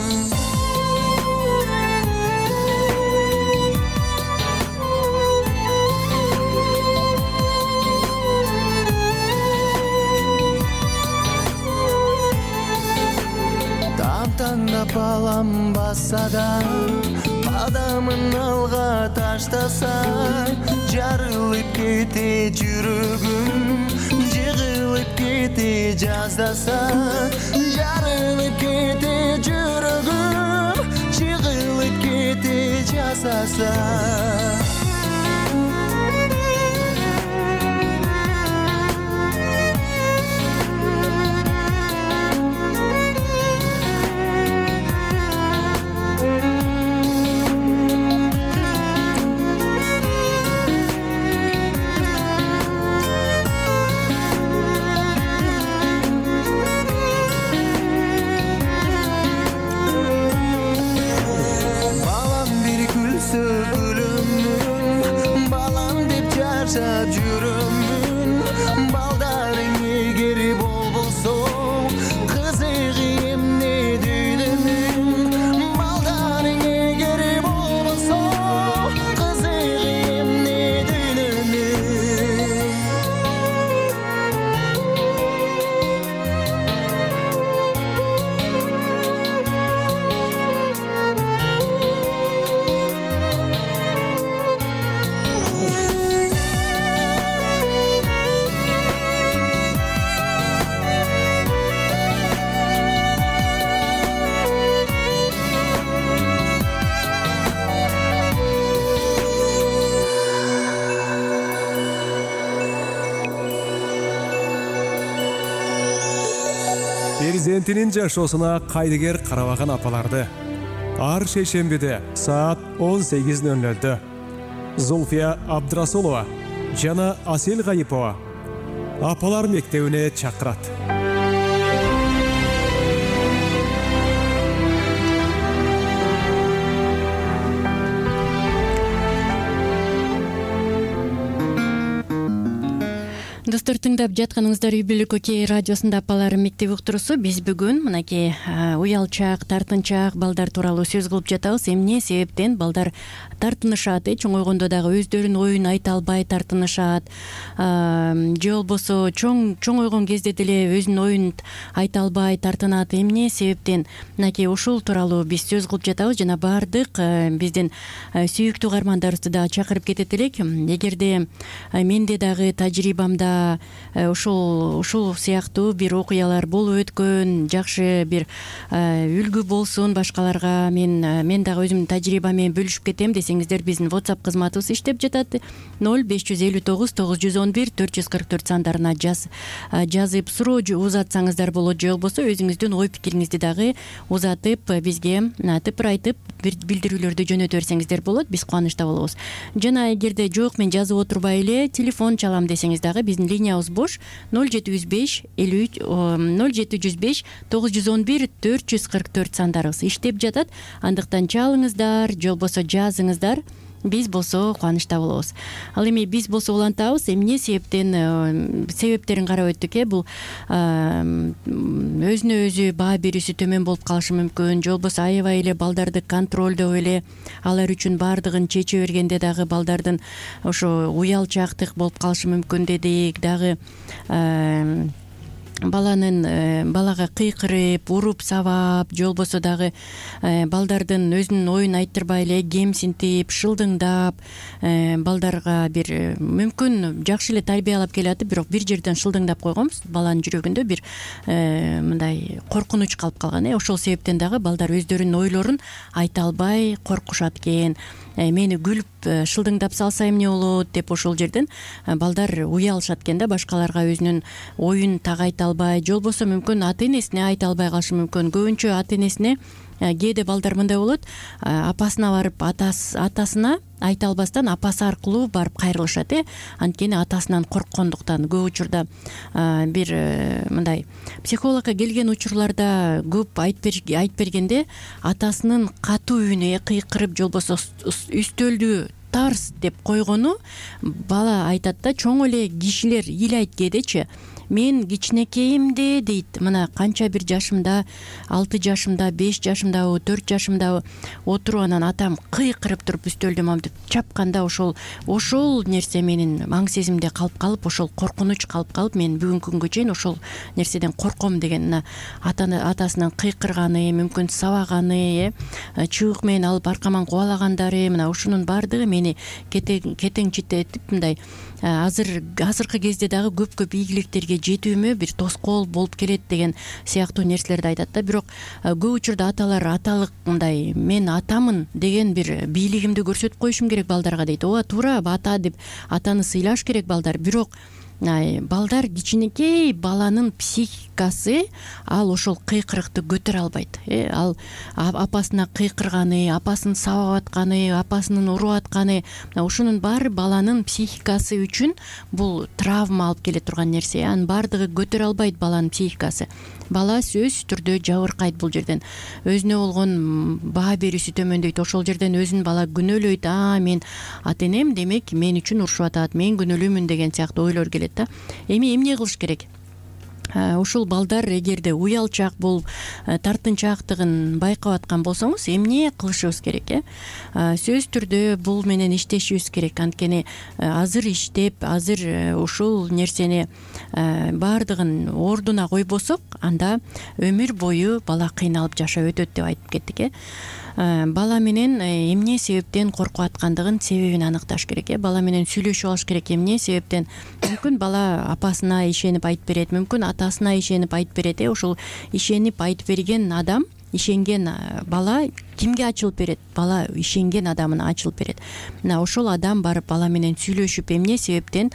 Таңда балам баса да, адамын алга таштаса, жарылып кете жүрөгүм, жыгылып кете жаздаса. Жарылып кете жүрөгүм, жыгылып кете жаздаса. Жүрөмүн, балдарың эгер болбосо, кызык эмне дүйдүмүн. Балдарың эгер болбосо, кызык эмне дүйдүмүн. Перзентинин жашоосуна кайдыгер карабаган апаларды ар шейшембиде саат он сегиз ноль нольдө Зулфия Абдрасулова жана Асел Гайипова апалар мектебине чакырат. Достор, тыңдап жатканыңыздар Үй Бүлөккө Кээ радиосунда апалар мектеби уктуруусу. Биз бүгүн мынакей уялчак, тартынчак балдар тууралуу сөз кылып жатабыз. Эмне себептен балдар тартынышат, чоңойгондо дагы өздөрүнүн оюн айта албай тартынышат, же болбосо чоң чоңойгон кезде деле өзүнүн оюн айта албай тартынат. Эмне себептен мынакей ушул тууралуу биз сөз кылып жатабыз жана баардык биздин сүйүктүү угармандарыбызды дагы чакырып кетет элек. Эгерде менде дагы тажрыйбамда ушул ушул сыяктуу бир окуялар болуп өткөн, жакшы бир үлгү болсун башкаларга, мен мен дагы өзүмдүн тажрыйбам менен бөлүшүп кетем десеңиздер, биздин WhatsApp кызматыбыз иштеп жатат. ноль беш жүз элүү тогуз тогуз жүз он бир төрт жүз кырк төрт сандарына жаз жазып суроо узатсаңыздар болот, же болбосо өзүңүздүн ой пикириңизди дагы узатып бизге тыпырайтып билдирүүлөрдү жөнөтө берсеңиздер болот. Биз кубанычта болобуз. Жана эгерде жок, мен жазып отурбай эле телефон чалам десеңиз дагы биздин линиябыз бош. ноль жети жүз беш элүү ноль жети жүз беш тогуз жүз он бир төрт жүз кырк төрт сандарыбыз иштеп жатат. Андыктан чалыңыздар, же болбосо жазыңыздар. биз болсо кубанычта болобуз. Ал эми биз болсо улантабыз. Эмне себептен себептерин карап өттүк. Э бул өзүнө өзү баа берүүсү төмөн болуп калышы мүмкүн, же болбосо аябай эле балдарды контролдоп эле алар үчүн баардыгын чече бергенде дагы балдардын ошо уялчаактык болуп калышы мүмкүн дедик. Дагы баланын балага кыйкырып, уруп сабап, же болбосо дагы балдардын өзүнүн оюн айттырбай эле кемсинтип, шылдыңдап, балдарга бир мүмкүн жакшы эле тарбиялап келатып, бирок бир жерден шылдыңдап койгонбуз. Баланын жүрөгүндө бир мындай коркунуч калып калган. Э ошол себептен дагы балдар өздөрүнүн ойлорун айта албай коркушат экен. Мени күлүп шылдыңдап салса эмне болот деп ошол жерден балдар уялышат экен да, башкаларга өзүнүн оюн так айта албай, же болбосо мүмкүн ата энесине айта албай калышы мүмкүн. Көбүнчө ата энесине кээде балдар мындай болот, апасына барып атасына айта албастан апасы аркылуу барып кайрылышат. Э анткени атасынан корккондуктан. Көп учурда бир мындай психологко келген учурларда көп айтып бергенде атасынын катуу үнү кыйкырып, же болбосо үстөлдү тарс деп койгону бала айтат да. Чоң эле кишилер ыйлайт кээдечи. Мен кичинекейимде дейт, мына канча бир жашымда, алты жашымда, беш жашымдабы, төрт жашымдабы отуруп, анан атам кыйкырып туруп үстөлдө мамтып чапканда ошол ошол нерсе менин маң сезимде калып калып, ошол коркунуч калып калып, мен бүгүнкү күнгө чейин ошол нерседен корком деген. Мына атаны атасынын кыйкырганы, мүмкүн сабаганы, э чыбык менен алып аркаман кубалагандары, мына ушунун баардыгы мени кетеңчитип, мындай азыр азыркы кезде дагы көп-көп ийгиликтерге жетүүмө бир тоскоол болуп келет деген сыяктуу нерселерди айтат да. Бирок көп учурда аталар аталык мындай мен атамын деген бир бийлигимди көрсөтүп коюшум керек балдарга дейт. Ооба туура, ата деп атаны сыйлаш керек балдар. Бирок балдар кичинекей баланын психикасы ал ошол кыйкырыкты көтөрө албайт. Э ал апасына кыйкырганы, апасын сабап атканы, апасынын уруп атканы, ушунун баары баланын психикасы үчүн бул травма алып келе турган нерсе. Анын баардыгы көтөрө албайт баланын психикасы. Бала сөзсүз түрдө жабыркайт бул жерден. Өзүнө болгон баа берүүсү төмөндөйт. Ошол жерден өзүн бала күнөөлөйт. А мен ата энем демек мен үчүн урушуп атат, мен күнөөлүүмүн деген сыяктуу ойлор келет да. Эми эмне кылыш керек? Ушул балдар эгерде уялчаак болуп тартынчаактыгын байкап аткан болсоңуз, эмне кылышыбыз керек? Э сөзсүз түрдө бул менен иштешибиз керек. Анткени азыр иштеп, азыр ушул нерсени баардыгын ордуна койбосок, анда өмүр бою бала кыйналып жашап өтөт деп айтып кеттик. Э бала менен эмне себептен коркуп аткандыгын себебин аныкташ керек. Э бала менен сүйлөшүп алыш керек. Эмне себептен? Мүмкүн бала апасына ишенип айтып берет, мүмкүн атасына ишенип айтып берет. Э ошол ишенип айтып берген адам, ишенген бала кимге ачылып берет? Бала ишенген адамына ачылып берет. Мына ошол адам барып бала менен сүйлөшүп, эмне себептен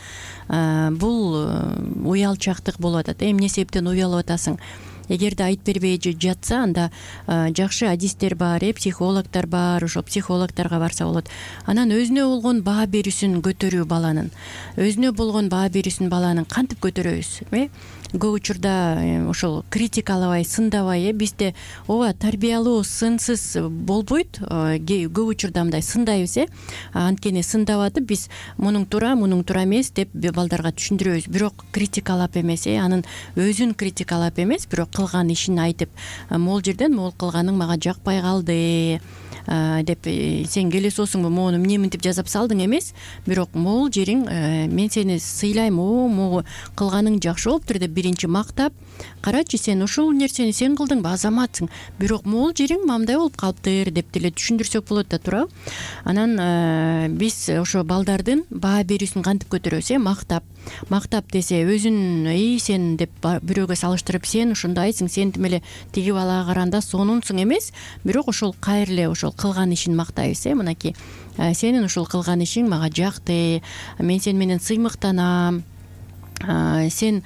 бул уялчаактык болуп атат? Эмне себептен уялып атасың? Эгерде айтып бербей жатса, анда жакшы адистер бар, э психологдор бар, ошол психологдорго барса болот. Анан өзүнө болгон баа берүүсүн көтөрүү баланын. Өзүнө болгон баа берүүсүн баланын кантип көтөрөбүз? Э көп учурда ошол критикалабай, сындабай, э бизде ооба тарбиялуу сынсыз болбойт. Көп учурда мындай сындайбыз, э анткени сындап атып биз мунуң туура, мунуң туура эмес деп балдарга түшүндүрөбүз. Бирок критикалап эмес, э анын өзүн критикалап эмес, бирок кылган ишин айтып, могул жерден могул кылганың мага жакпай калды деп, сен келесиосуңбу, могуну эмне мынтип жасап салдың эмес, бирок могул жериң, мен сени сыйлайм, о могу кылганың жакшы болуптур деп биринчи мактап, карачы сен ушул нерсени сен кылдыңбы, азаматсың, бирок могул жериң мамдай болуп калыптыр деп деле түшүндүрсөк болот да, туурабы? Анан биз ошо балдардын баа берүүсүн кантип көтөрөбүз? Э мактап мактап десе өзүн эй сен деп бирөөгө салыштырып, сен ушундайсың, сен тим эле тиги балага караганда сонунсуң эмес, бирок ошол кайра эле ошол кылган ишин мактайбыз. Э мынакей сенин ушул кылган ишиң мага жакты, мен сен менен сыймыктанам, сен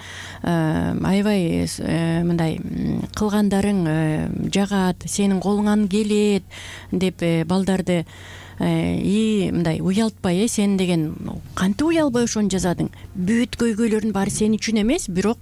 аябай мындай кылгандарың жагат, сенин колуңан келет деп балдарды и мындай уялтпай э сен деген кантип уялбай ошону жазадың, бүт көйгөйлөрдүн баары сен үчүн эмес, бирок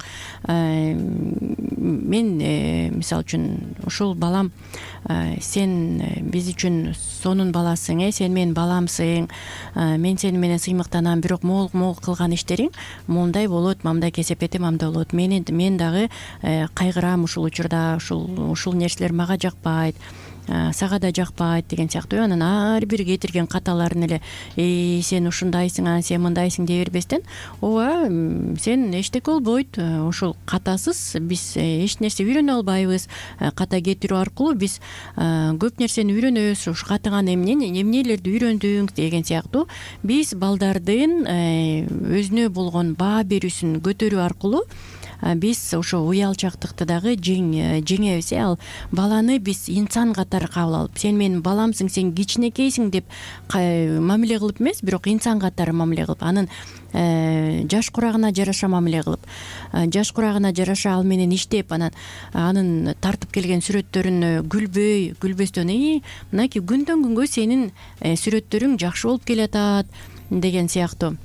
мен мисалы үчүн ушул балам сен биз үчүн сонун баласың, э сен менин баламсың, мен сени менен сыймыктанам, бирок могул могул кылган иштериң моундай болот, мамдай кесепети мамдай болот, мен мен дагы кайгырам ушул учурда, ушул ушул нерселер мага жакпайт, сага да жакпайт деген сыяктуу. Анан ар бир кетирген каталарын эле эй сен ушундайсың, анан сен мындайсың дей бербестен, ооба сен эчтеке болбойт, ушул катасыз биз эч нерсе үйрөнө албайбыз, ката кетирүү аркылуу биз көп нерсени үйрөнөбүз, ушу катыган эмне эмнелерди үйрөндүң деген сыяктуу биз балдардын өзүнө болгон баа берүүсүн көтөрүү аркылуу биз ошо уялчактыкты дагы жеңебиз. Ал баланы биз инсан катары кабыл алып, сен менин баламсың, сен кичинекейсиң деп мамиле кылып эмес, бирок инсан катары мамиле кылып, анын жаш курагына жараша мамиле кылып, жаш курагына жараша ал менен иштеп, анан анын тартып келген сүрөттөрүнө күлбөй күлбөстөн и мынакей күндөн күнгө сенин сүрөттөрүң жакшы болуп келатат деген сыяктуу.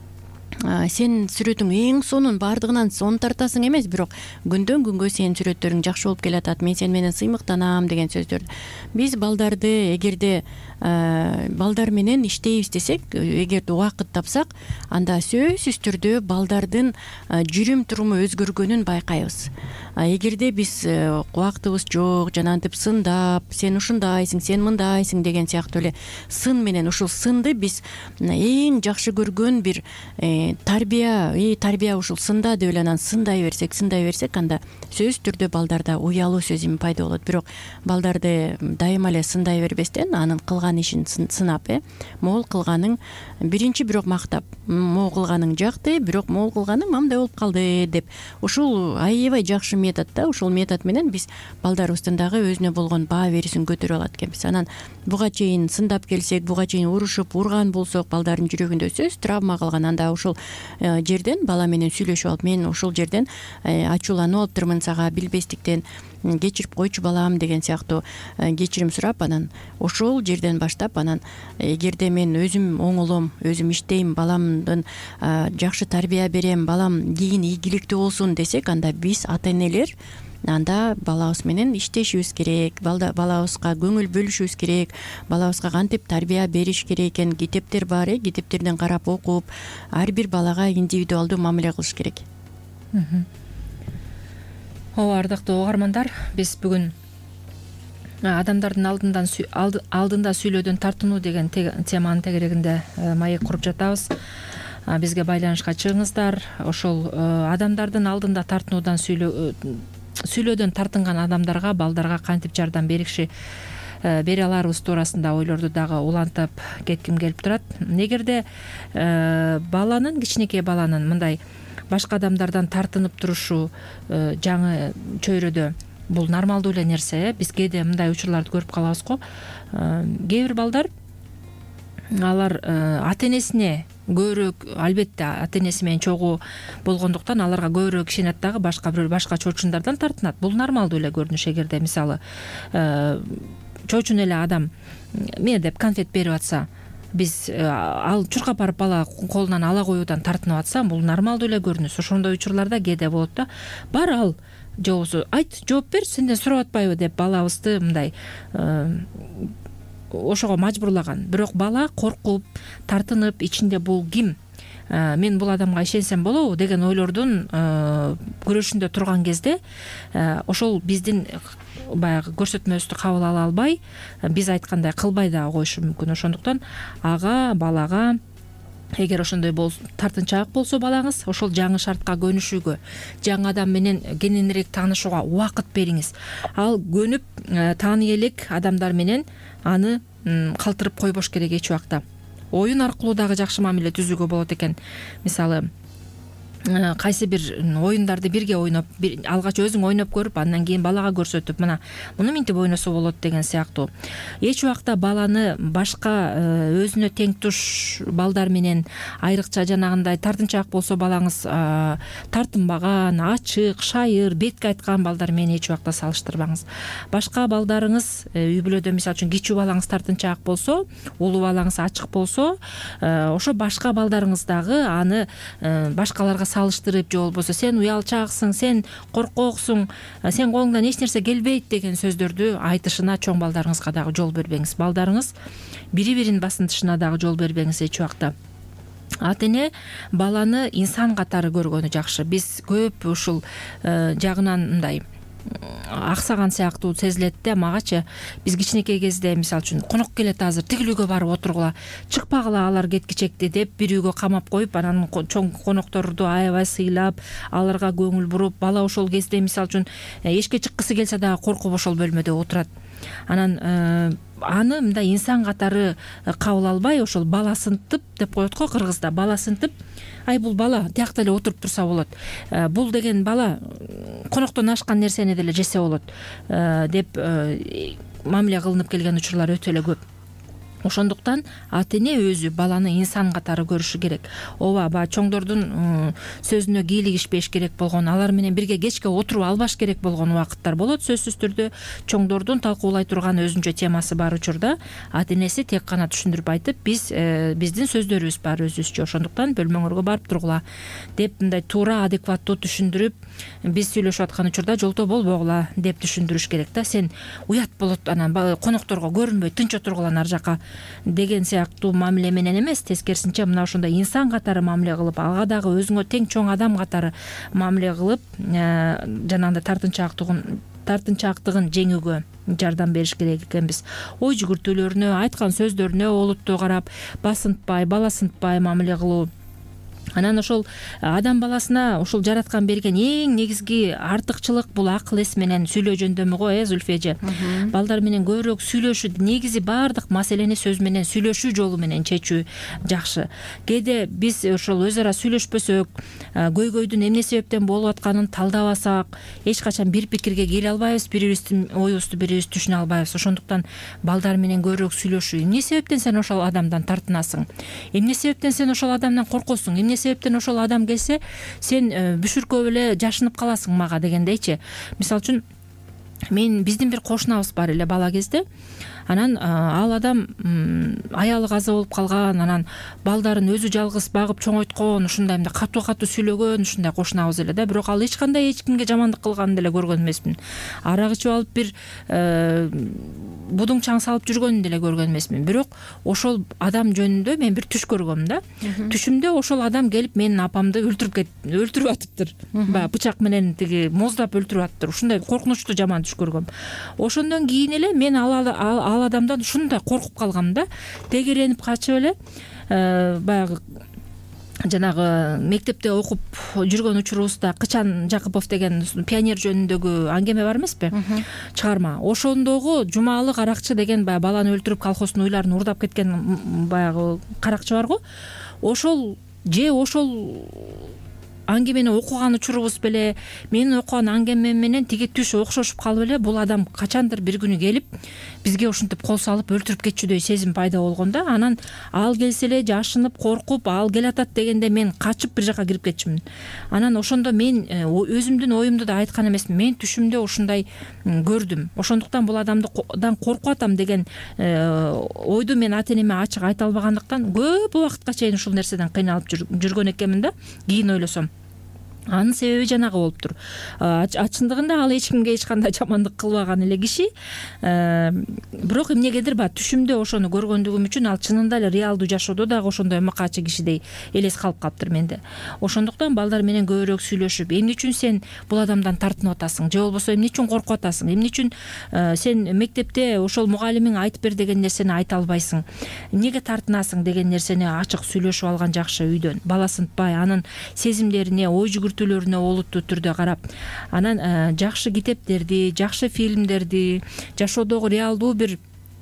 Сен сүрөтүң эң сонун, баардыгынан сонун тартасың эмес, бирок күндөн күнгө сенин сүрөттөрүң жакшы болуп келатат, мен сени менен сыймыктанам деген сөздөрдү биз балдарды эгерде балдар менен иштейбиз десек, эгерде убакыт тапсак, анда сөзсүз түрдө балдардын жүрүм туруму өзгөргөнүн байкайбыз. Эгерде биз убактыбыз жок, жанагынтип сындап, сен ушундайсың, сен мындайсың деген сыяктуу эле сын менен, ушул сынды биз эң жакшы көргөн бир тарбия, и тарбия ушул сында деп эле анан сындай берсек, сындай берсек, анда сөзсүз түрдө балдарда уялуу сезими пайда болот. Бирок балдарды дайыма эле сындай бербестен, анын кылган ишин сынап, э могул кылганың биринчи бирок мактап, могул кылганың жакты, бирок могул кылганың мамдай болуп калды деп, ушул аябай жакшы метод да. Ушул метод менен биз балдарыбыздын дагы өзүнө болгон баа берүүсүн көтөрүп алат экенбиз. Анан буга чейин сындап келсек, буга чейин урушуп урган болсок, балдардын жүрөгүндө сөз травма калган, анда ушул жерден бала менен сүйлөшүп алып, мен ушул жерден ачууланып алыптырмын сага, билбестиктен кечирип койчу балам деген сыяктуу кечирим сурап, анан ошол жерден баштап, анан эгерде мен өзүм оңолом, өзүм иштейм, баламдын жакшы тарбия берем, балам кийин ийгиликтүү болсун десек, анда биз ата энелер анда балабыз менен иштешибиз керек, балабызга көңүл бөлүшүбүз керек, балабызга кантип тарбия бериш керек экен, китептер бар, э китептерден карап окуп, ар бир балага индивидуалдуу мамиле кылыш керек. Ооба, ардактуу угармандар, биз бүгүн адамдардын алдындан алдында сүйлөөдөн тартынуу деген теманын тегерегинде маек куруп жатабыз. Бизге байланышка чыгыңыздар. Ошол адамдардын алдында тартынуудан сүйлөө сүйлөөдөн тартынган адамдарга, балдарга кантип жардам бериши бере аларыбыз туурасында ойлорду дагы улантып кетким келип турат. Эгерде баланын, кичинекей баланын мындай башка адамдардан тартынып турушу жаңы чөйрөдө бул нормалдуу эле нерсе. Биз кээде мындай учурларды көрүп калабыз го. Кээ бир балдар алар ата энесине көбүрөөк, албетте ата энеси менен чогуу болгондуктан аларга көбүрөөк ишенет дагы, башка бир башка чоочундардан тартынат. Бул нормалдуу эле көрүнүш. Эгерде мисалы чоочун эле адам мен деп конфет берип атса, биз ал чуркап барып бала колунан ала коюудан тартынып атса, бул нормалдуу эле көрүнүш. Ошондой учурларда кээде болот да, бар ал, же болбосо айт, жооп бер, сенден сурап атпайбы деп балабызды мындай ошого мажбурлаган. Бирок бала коркуп, тартынып, ичинде бул ким, мен бул адамга ишенсем болобу деген ойлордун күрөшүндө турган кезде ошол биздин баягы көрсөтмөбүздү кабыл ала албай, биз айткандай кылбай да коюшу мүмкүн. Ошондуктан ага, балага эгер ошондой тартынчаак болсо балаңыз, ошол жаңы шартка көнүшүүгө, жаңы адам менен кененирээк таанышууга убакыт бериңиз. Ал көнүп тааный элек адамдар менен аны калтырып койбош керек эч убакта. Оюн аркылуу дагы жакшы мамиле түзүүгө болот экен. Мисалы, кайсы бир оюндарды бирге ойноп, алгач өзүң ойноп көрүп, андан кийин балага көрсөтүп, мына муну минтип ойносо болот деген сыяктуу. Эч убакта баланы башка өзүнө тең туш балдар менен, айрыкча жанагындай тартынчаак болсо балаңыз тартынбаган, ачык, шайыр, бетке айткан балдар менен эч убакта салыштырбаңыз. Башка балдарыңыз үй бүлөдө мисалы үчүн кичүү балаңыз тартынчаак болсо, улуу балаңыз ачык болсо, ошо башка балдарыңыз дагы аны башкаларга салыштырып, же болбосо сен уялчааксың, сен коркоксуң, сен колуңдан эч нерсе келбейт деген сөздөрдү айтышына чоң балдарыңызга дагы жол бербеңиз. Балдарыңыз бири-бирин басынтышына дагы жол бербеңиз эч убакта. Ата эне баланы инсан катары көргөнү жакшы. Биз көп ушул жагынан мындай аксаган сыяктуу сезилет да. Магачы биз кичинекей кезде мисалы үчүн конок келет, азыр тигил үйгө барып отургула, чыкпагыла алар кеткичекти деп бир үйгө камап коюп, анан чоң конокторду аябай сыйлап, аларга көңүл буруп, бала ошол кезде мисалы үчүн эшикке чыккысы келсе дагы коркуп ошол бөлмөдө отурат. Анан аны мындай инсан катары кабыл албай, ошол баласынтып деп коет го кыргызда, баласынтып, ай бул бала тиякта эле отуруп турса болот, бул деген бала коноктон ашкан нерсени деле жесе болот деп мамиле кылынып келген учурлар өтө эле көп. Ошондуктан ата эне өзү баланы инсан катары көрүшү керек. Ооба, баягы чоңдордун сөзүнө кийлигишпеш керек болгон, алар менен бирге кечке отуруп албаш керек болгон убакыттар болот. Сөзсүз түрдө чоңдордун талкуулай турган өзүнчө темасы бар учурда ата энеси тек гана түшүндүрүп айтып, биз биздин сөздөрүбүз бар өзүбүзчө, ошондуктан бөлмөңөргө барып тургула деп мындай туура, адекваттуу түшүндүрүп, биз сүйлөшүп аткан учурда жолтоо болбогула деп түшүндүрүш керек да. Сен уят болот, анан конокторго көрүнбөй тынч отургула нар жака деген сыяктуу мамиле менен эмес, тескерисинче мына ошондой инсан катары мамиле кылып, ага дагы өзүңө тең чоң адам катары мамиле кылып, жанагындай тартынчаактыгын тартынчаактыгын жеңүүгө жардам бериш керек экенбиз. Ой жүгүртүүлөрүнө, айткан сөздөрүнө олуттуу карап, басынтпай, баласынтпай мамиле кылуу. Анан ошол адам баласына ушул жараткан берген эң негизги артыкчылык бул акыл эс менен сүйлөө жөндөмү го, э Зульфия эже. Балдар менен көбүрөөк сүйлөшүү, негизи баардык маселени сөз менен, сүйлөшүү жолу менен чечүү жакшы. Кээде биз ошол өз ара сүйлөшпөсөк, көйгөйдүн эмне себептен болуп атканын талдабасак, эч качан бир пикирге келе албайбыз, бирибиздин оюбузду бирибиз түшүнө албайбыз. Ошондуктан балдар менен көбүрөөк сүйлөшүү. Эмне себептен сен ошол адамдан тартынасың? Эмне себептен сен ошол адамдан коркосуң? Эмне себептен ошол адам келсе сен бүшүркөп эле жашынып каласың мага дегендейчи. Мисалы үчүн мен биздин бир кошунабыз бар эле бала кезде. Анан ал адам аялы каза болуп калган, анан балдарын өзү жалгыз багып чоңойткон, ушундай мындай катуу-катуу сүйлөгөн ушундай кошунабыз эле да. Бирок ал эч кандай эч кимге жамандык кылганын деле көргөн эмесмин. Арак ичип алып бир будуң чаң салып жүргөнүн деле көргөн эмесмин. Бирок ошол адам жөнүндө мен бир түш көргөм да. Түшүмдө ошол адам келип менин апамды өлтүрүп кет, өлтүрүп атыптыр. Баягы бычак менен тиги моздап өлтүрүп атыптыр. Ушундай коркунучтуу жаман түш көргөм. Ошондон кийин эле мен ал ал адамдан ушундай коркуп калгам да, тегеренип качып эле баягы жанагы мектепте окуп жүргөн учурубузда Кычан Жакыпов деген пионер жөнүндөгү аңгеме бар эмеспи? Чыгарма. Ошондогу Жумалы каракчы деген баягы баланы өлтүрүп колхоздун уйларын уурдап кеткен баягы каракчы бар го. Ошол же ошол аңгемени окуган учурубуз беле, менин окуган аңгемем менен тиги түш окшошуп калып эле, бул адам качандыр бир күнү келип бизге ушинтип кол салып өлтүрүп кетчүдөй сезим пайда болгон да. Анан ал келсе эле жашынып, коркуп, ал келатат дегенде мен качып бир жака кирип кетчүмүн. Анан ошондо мен өзүмдүн оюмду да айткан эмесмин. Мен түшүмдө ушундай көрдүм. Ошондуктан бул адамдан коркуп атам деген ойду мен ата энеме ачык айта албагандыктан көп убакытка чейин ушул нерседен кыйналып жүргөн экенмин да. Кийин ойлосом, анын себеби жанагы болуптур. Чындыгында ал эч кимге эч кандай жамандык кылбаган эле киши. Бирок эмнегедир баягы түшүмдө ошону көргөндүгүм үчүн ал чынында эле реалдуу жашоодо дагы ошондой макачы кишидей элес калып калыптыр менде. Ошондуктан балдар менен көбүрөөк сүйлөшүп, эмне үчүн сен бул адамдан тартынып атасың, же болбосо эмне үчүн коркуп атасың, эмне үчүн сен мектепте ошол мугалимиң айтып бер деген нерсени айта албайсың, эмнеге тартынасың деген нерсени ачык сүйлөшүп алган жакшы үйдөн. Баласынтпай, анын сезимдерине, ой жүгүртүүлөрүнө олуттуу түрдө карап, анан жакшы китептерди, жакшы фильмдерди, жашоодогу реалдуу бир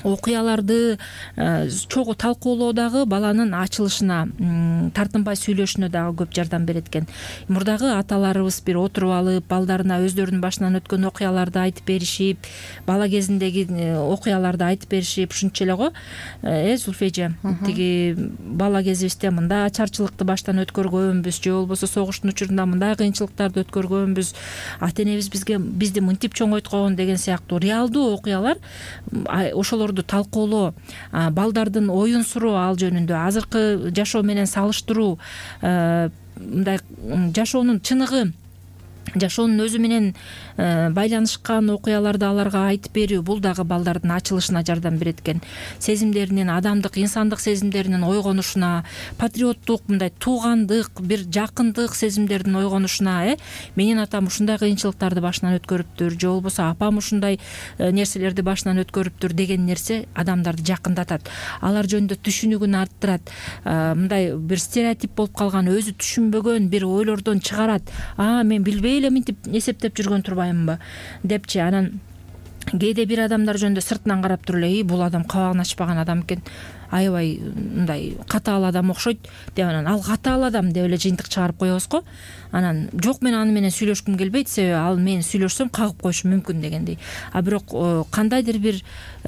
окуяларды чогуу талкуулоо дагы баланын ачылышына, тартынбай сүйлөшүнө дагы көп жардам берет экен. Мурдагы аталарыбыз бир отуруп алып, балдарына өздөрүнүн башынан өткөн окуяларды айтып беришип, бала кезиндеги окуяларды айтып беришип, ушунча эле го. Э Зулфия, тиги бала кезибизде мындай ачарчылыкты баштан өткөргөнбүз, же болбосо согуштун учурунда мындай кыйынчылыктарды өткөргөнбүз, ата-энебиз бизге бизди мынтип чоңойткон деген сыяктуу реалдуу окуялар, ошолорду талкуулоо, балдардын оюн суроо ал жөнүндө, азыркы жашоо менен салыштыруу, мындай жашоонун чыныгы, жашоонун өзү менен байланышкан окуяларды аларга айтып берүү, бул дагы балдардын ачылышына жардам берет экен. Сезимдеринин, адамдык, инсандык сезимдеринин ойгонушуна, патриоттук, мындай туугандык, бир жакындык сезимдердин ойгонушуна, э менин атам ушундай кыйынчылыктарды башынан өткөрүптүр, же болбосо апам ушундай нерселерди башынан өткөрүптүр деген нерсе адамдарды жакындатат. Алар жөнүндө түшүнүгүн арттырат. Мындай бир стереотип болуп калган, өзү түшүнбөгөн бир ойлордон чыгарат. А, мен билбей эле мынтип эсептеп жүргөн турбаймынбы депчи. Анан кээде бир адамдар жөнүндө сыртынан карап туруп эле, бул адам кабагын ачпаган адам экен, аябай мындай катаал адам окшойт деп, анан ал катаал адам деп эле жыйынтык чыгарып коебуз го. Анан жок, мен аны менен сүйлөшкүм келбейт, себеби ал мен сүйлөшсөм кагып коюшу мүмкүн дегендей. А бирок кандайдыр бир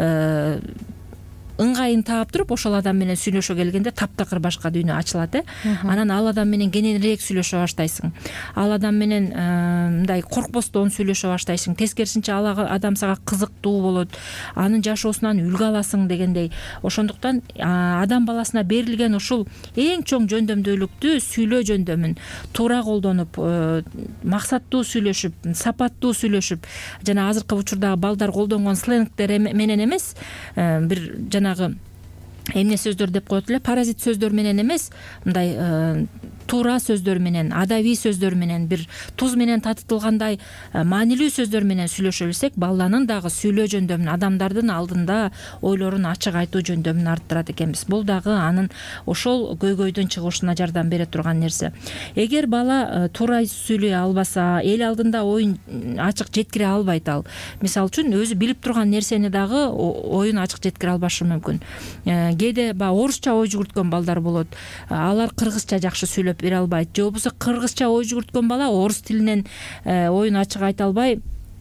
ыңгайын таап туруп ошол адам менен сүйлөшө келгенде таптакыр башка дүйнө ачылат, э анан ал адам менен кененирээк сүйлөшө баштайсың, ал адам менен мындай коркпостон сүйлөшө баштайсың, тескерисинче ал адам сага кызыктуу болот, анын жашоосунан үлгү аласың дегендей. Ошондуктан адам баласына берилген ушул эң чоң жөндөмдүүлүктү сүйлөө жөндөмүн туура колдонуп, максаттуу сүйлөшүп, сапаттуу сүйлөшүп, жана азыркы учурдагы балдар колдонгон сленгтер менен эмес, бир жанагы эмне сөздөр деп коет эле, паразит сөздөр менен эмес, мындай туура сөздөр менен, адабий сөздөр менен, бир туз менен татытылгандай маанилүү сөздөр менен сүйлөшө билсек, баланын дагы сүйлөө жөндөмүн, адамдардын алдында ойлорун ачык айтуу жөндөмүн арттырат экенбиз. Бул дагы анын ошол көйгөйдөн чыгышына жардам бере турган нерсе. Эгер бала туура сүйлөй албаса, эл алдында оюн ачык жеткире албайт, ал мисалы үчүн өзү билип турган нерсени дагы оюн ачык жеткире албашы мүмкүн. Кээде баягы орусча ой жүгүрткөн балдар болот, алар кыргызча жакшы сүйлөп бере албайт, же болбосо кыргызча ой жүгүрткөн бала орус тилинен оюн ачык айта албай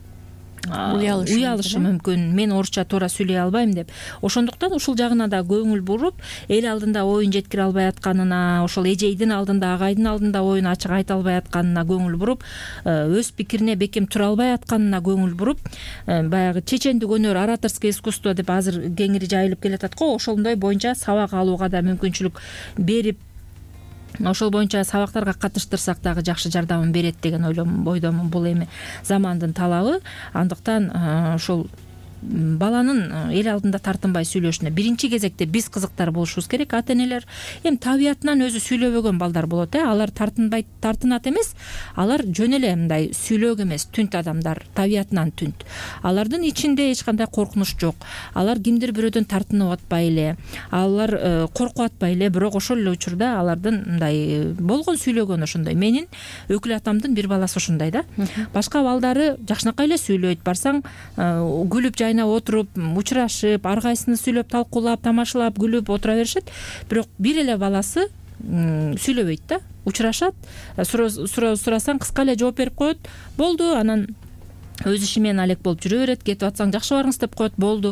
уялышы мүмкүн, мен орусча туура сүйлөй албайм деп. Ошондуктан ушул жагына да көңүл буруп, эл алдында оюн жеткире албай атканына, ошол эжейдин алдында, агайдын алдында оюн ачык айта албай атканына көңүл буруп, өз пикирине бекем тура албай атканына көңүл буруп, баягы чечендик өнөр, ораторское искусство деп азыр кеңири жайылып келатат го, ошондой боюнча сабак алууга да мүмкүнчүлүк берип, ошол боюнча сабактарга катыштырсак дагы жакшы жардамын берет деген ойдомун. Бул эми замандын талабы. Андыктан ошол баланын эл алдында тартынбай сүйлөшүнө биринчи кезекте биз кызыктар болушубуз керек, ата-энелер. Эми табиятынан өзү сүйлөбөгөн балдар болот, э алар тартынбай тартынат эмес, алар жөн эле мындай сүйлөк эмес, түнт адамдар, табиятынан түнт. Алардын ичинде эч кандай коркунуч жок. Алар кимдир бирөөдөн тартынып атпай эле, алар коркуп атпай эле, бирок ошол эле учурда алардын мындай болгон сүйлөгөн ошондой. Менин өкүл атамдын бир баласы ошондой да. Башка балдары жакшынакай эле сүйлөйт, барсаң күлүп отуруп, учурашып, ар кайсыны сүйлөп, талкуулап, тамашалап, күлүп отура беришет. Бирок бир эле баласы сүйлөбөйт да, учурашат, сурасаң кыска эле жооп берип коет, болду, анан өз иши менен алек болуп жүрө берет, кетип атсаң жакшы барыңыз деп коет, болду.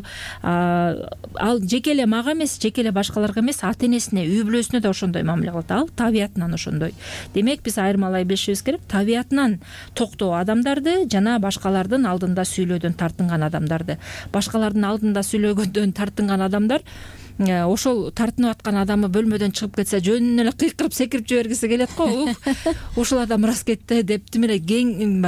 Ал жеке эле мага эмес, жеке эле башкаларга эмес, ата-энесине, үй бүлөсүнө да ошондой мамиле кылат. Ал табиятынан ошондой. Демек биз айырмалай билишибиз керек, табиятынан токтоо адамдарды жана башкалардын алдында сүйлөөдөн тартынган адамдарды. Башкалардын алдында сүйлөгөндөн тартынган адамдар ошол тартынып аткан адамы бөлмөдөн чыгып кетсе жөн эле кыйкырып секирип жибергиси келет го. Ушул адам ырас кетти деп тим эле кең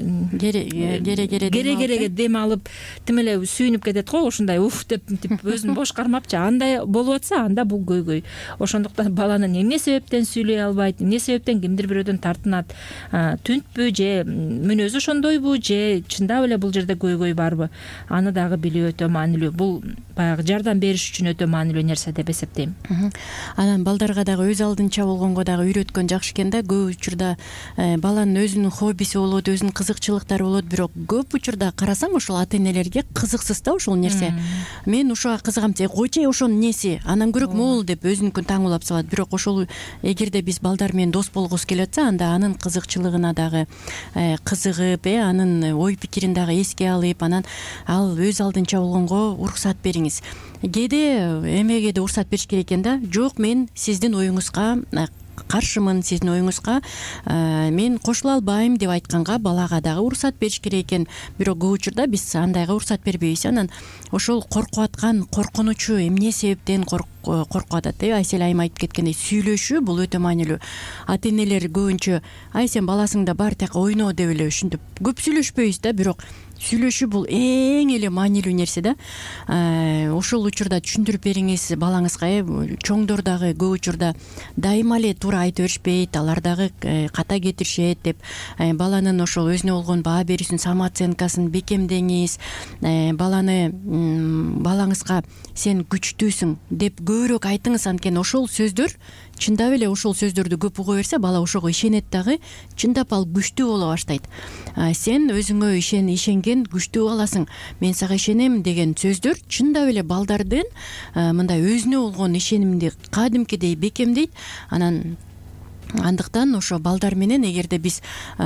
кере кереге дем алып тим эле сүйүнүп кетет го, ошондой уф деп өзүн бош кармапчы. Андай болуп атса, анда бул көйгөй. Ошондуктан баланын эмне себептен сүйлөй албайт, эмне себептен кимдир бирөөдөн тартынат, түнтпү же мүнөзү ошондойбу, же чындап эле бул жерде көйгөй барбы, аны дагы билүү өтө маанилүү. Бул баягы жардам бериш үчүн өтө маанилүү нерсе деп эсептейм. Анан балдарга дагы өз алдынча болгонго дагы үйрөткөн жакшы экен да. Көп учурда баланын өзүнүн хоббиси болот, өзүнүн кызыкчылыктары болот, бирок көп учурда карасаң ошол ата энелерге кызыксыз да ошол нерсе. Мен ушуга кызыгам, койчу ошонун неси, андан көрөк могул деп өзүнүкүн таңуулап салат. Бирок ошол эгерде биз балдар менен дос болгубуз келип атса, анда анын кызыкчылыгына дагы кызыгып, э анын ой пикирин дагы эске алып, анан ал өз алдынча болгонго уруксат бериңиз. Кээде эмегеде уруксат бериш керек экен да. Жок, мен сиздин оюңузга каршымын, сиздин оюңузга мен кошула албайм деп айтканга балага дагы уруксат бериш керек экен. Бирок көп учурда биз андайга уруксат бербейбиз. Анан ошол коркуп аткан коркунучу эмне себептен коркуп атат, э Айсель айым айтып кеткендей, сүйлөшүү бул өтө маанилүү. Ата энелер көбүнчө ай сен баласыңда бар тияка ойно деп эле ушинтип көп сүйлөшпөйбүз да, бирок сүйлөшүү бул эң эле маанилүү нерсе да. Ошол учурда түшүндүрүп бериңиз балаңызга. э Чоңдор дагы көп учурда дайыма эле туура айта беришпейт, алар дагы ката кетиришет деп баланын ошол өзүнө болгон баа берүүсүн, самооценкасын бекемдеңиз. Баланы балаңызга сен күчтүүсүң деп көбүрөөк айтыңыз. Анткени ошол сөздөр чындап эле ошол сөздөрдү көп уга берсе, бала ошого ишенет дагы, чындап ал күчтүү боло баштайт. Сен өзүңө ишен, ишенген күчтүү баласың, мен сага ишенем деген сөздөр чындап эле балдардын мындай өзүнө болгон ишенимди кадимкидей бекемдейт. Анан андыктан ошо балдар менен эгерде биз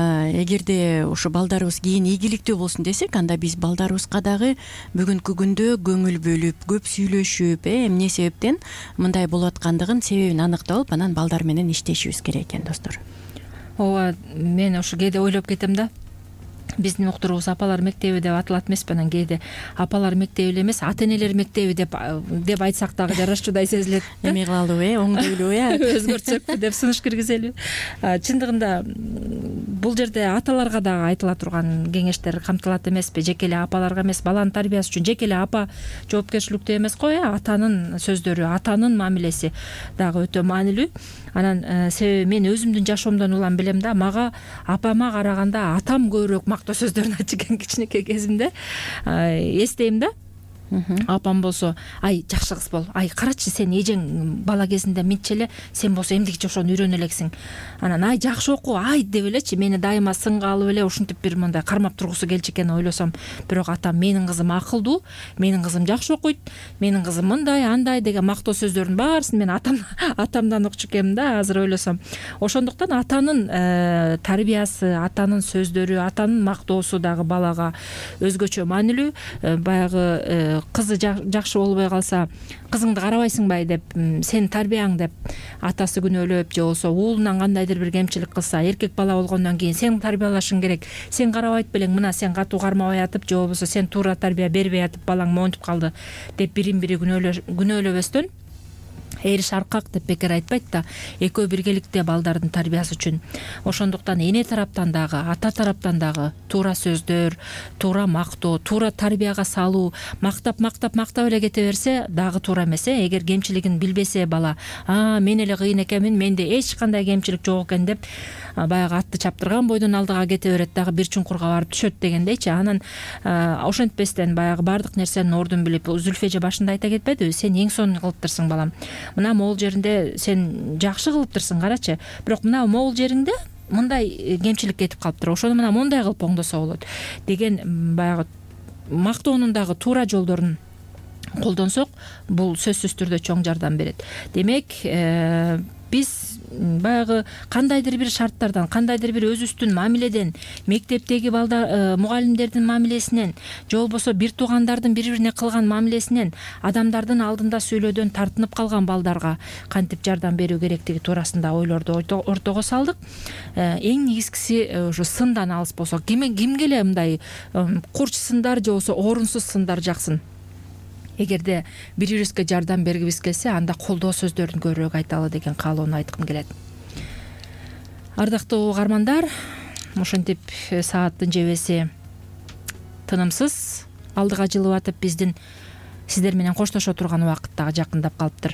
эгерде ошо балдарыбыз кийин ийгиликтүү болсун десек, анда биз балдарыбызга дагы бүгүнкү күндө көңүл бөлүп, көп сүйлөшүп, э эмне себептен мындай болуп аткандыгын себебин аныктап алып, анан балдар менен иштешибиз керек экен, достор. Ооба, мен ошо кээде ойлоп кетем да. Биздин уктуруубуз апалар мектеби деп аталат эмеспи? Анан кээде апалар мектеби эле эмес, ата энелер мектеби деп деп айтсак дагы жарашчудай сезилет. Эме кылалыбы, э оңдойлуу, э өзгөртсөкпү деп сунуш киргизелиби? Чындыгында бул жерде аталарга дагы айтыла турган кеңештер камтылат эмеспи? Жеке эле апаларга эмес, баланын тарбиясы үчүн жеке эле апа жоопкерчиликтүү эмес го, э атанын сөздөрү, атанын мамилеси дагы өтө маанилүү. Анан себеби мен өзүмдүн жашоомдон улам билем да, мага апама караганда атам көбүрөөк мактоо сөздөрүн айтчу экен кичинекей кезимде. Эстейм да. Апам болсо, ай жакшы кыз бол, ай карачы сен эжең бала кезинде мынтче эле, сен болсо эмдикичи ошону үйрөнө элексиң. Анан ай жакшы окуу, ай деп элечи мени дайыма сынга алып эле ушинтип бир мындай кармап тургусу келчү экен ойлосом. Бирок атам менин кызым акылдуу, менин кызым жакшы окуйт, менин кызым мындай андай деген мактоо сөздөрдүн баарысын мен атам атамдан укчу экенмин да азыр ойлосом. Ошондуктан атанын тарбиясы, атанын сөздөрү, атанын мактоосу дагы балага өзгөчө маанилүү. Баягы кызы жакшы болбой калса, кызыңды карабайсыңбы деп, сенин тарбияң деп атасы күнөөлөп, же болбосо уулунан кандайдыр бир кемчилик кылса, эркек бала болгондон кийин сен тарбиялашың керек, сен карабайт белең, мына сен катуу кармабай атып, же болбосо сен туура тарбия бербей атып балаң монтуп калды деп бирин бири күнөөлөбөстөн эриш аркак деп бекер айтпайт да, экөө биргеликте балдардын тарбиясы үчүн. Ошондуктан эне тараптан дагы, ата тараптан дагы туура сөздөр, туура мактоо, туура тарбияга салуу, мактап мактап мактап эле кете берсе дагы туура эмес. Эгер кемчилигин билбесе бала, а мен эле кыйын экенмин, менде эч кандай кемчилик жок экен деп баягы атты чаптырган бойдон алдыга кете берет, дагы бир чуңкурга барып түшөт дегендейчи. Анан ошентпестен баягы баардык нерсенин ордун билип, Зүлфе же башында айта кетпедиби, сен эң сонун кылыптырсың балам, мына могул жеринде сен жакшы кылыптырсың, карачы, бирок мына могул жериңде мындай кемчилик кетип калыптыр, ошону мына мондай кылып оңдосо болот деген баягы мактоонун дагы туура жолдорун колдонсок, бул сөзсүз түрдө чоң жардам берет. Демек, биз баягы кандайдыр бир шарттардан, кандайдыр бир өзүбүздүн мамиледен, мектептеги балдар мугалимдердин мамилесинен, же болбосо бир туугандардын бири-бирине кылган мамилесинен, адамдардын алдында сүйлөөдөн тартынып калган балдарга кантип жардам берүү керектиги туурасында ойлорду ортого салдык. Эң негизгиси ошо сындан алыс болсок, кимге эле мындай курч сындар же болбосо орунсуз сындар жаксын. Эгерде бири-бирибизге жардам бергибиз келсе, анда колдоо сөздөрүн көбүрөөк айталы деген каалоону айткым келет. Ардактуу угармандар, ошентип сааттын жебеси тынымсыз алдыга жылып атып, биздин сиздер менен коштошо турган убакыт дагы жакындап калыптыр.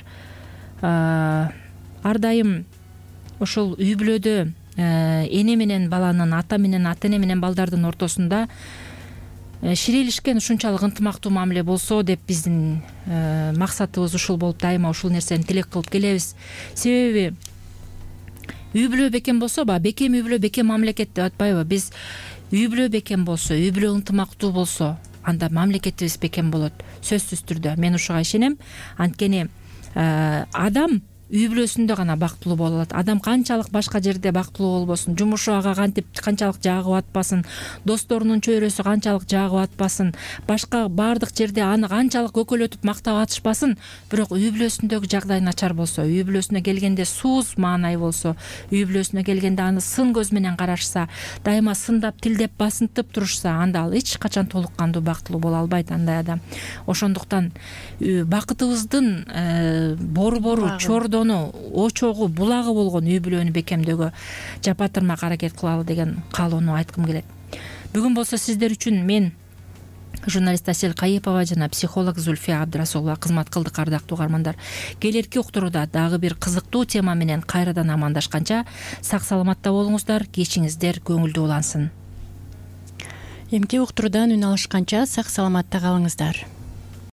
Ар дайым ошол үй бүлөдө эне менен баланын, ата менен ата эне менен балдардын ортосунда ширелишкен ушунчалык ынтымактуу мамиле болсо деп биздин максатыбыз ушул болуп, дайыма ушул нерсени тилек кылып келебиз. Себеби үй бүлө бекем болсо, баягы бекем үй бүлө бекем мамлекет деп атпайбы? Биз үй бүлө бекем болсо, үй бүлө ынтымактуу болсо, анда мамлекетибиз бекем болот. Сөзсүз түрдө мен ушуга ишенем. Анткени адам үй бүлөсүндө гана бактылуу боло алат. Адам канчалык башка жерде бактылуу болбосун, жумушу ага кантип канчалык жагып атпасын, досторунун чөйрөсү канчалык жагып атпасын, башка баардык жерде аны канчалык көкөлөтүп мактап атышпасын, бирок үй бүлөсүндөгү жагдай начар болсо, үй бүлөсүнө келгенде сууз маанай болсо, үй бүлөсүнө келгенде аны сын көз менен карашса, дайыма сындап тилдеп басынтып турушса, анда ал эч качан толук кандуу бактылуу боло албайт андай адам. Ошондуктан бакытыбыздын борбору, чордону, очогу, булагы болгон үй бүлөнү бекемдөөгө жапатырмак аракет кылалы деген каалоону айткым келет. Бүгүн болсо сиздер үчүн мен, журналист Асель Кайыпова жана психолог Зульфия Абдрасулова кызмат кылдык, ардактуу угармандар. Келерки уктурууда дагы бир кызыктуу тема менен кайрадан амандашканча сак саламатта болуңуздар, кечиңиздер көңүлдүү улансын. Эмки уктуруудан үн алышканча сак саламатта калыңыздар.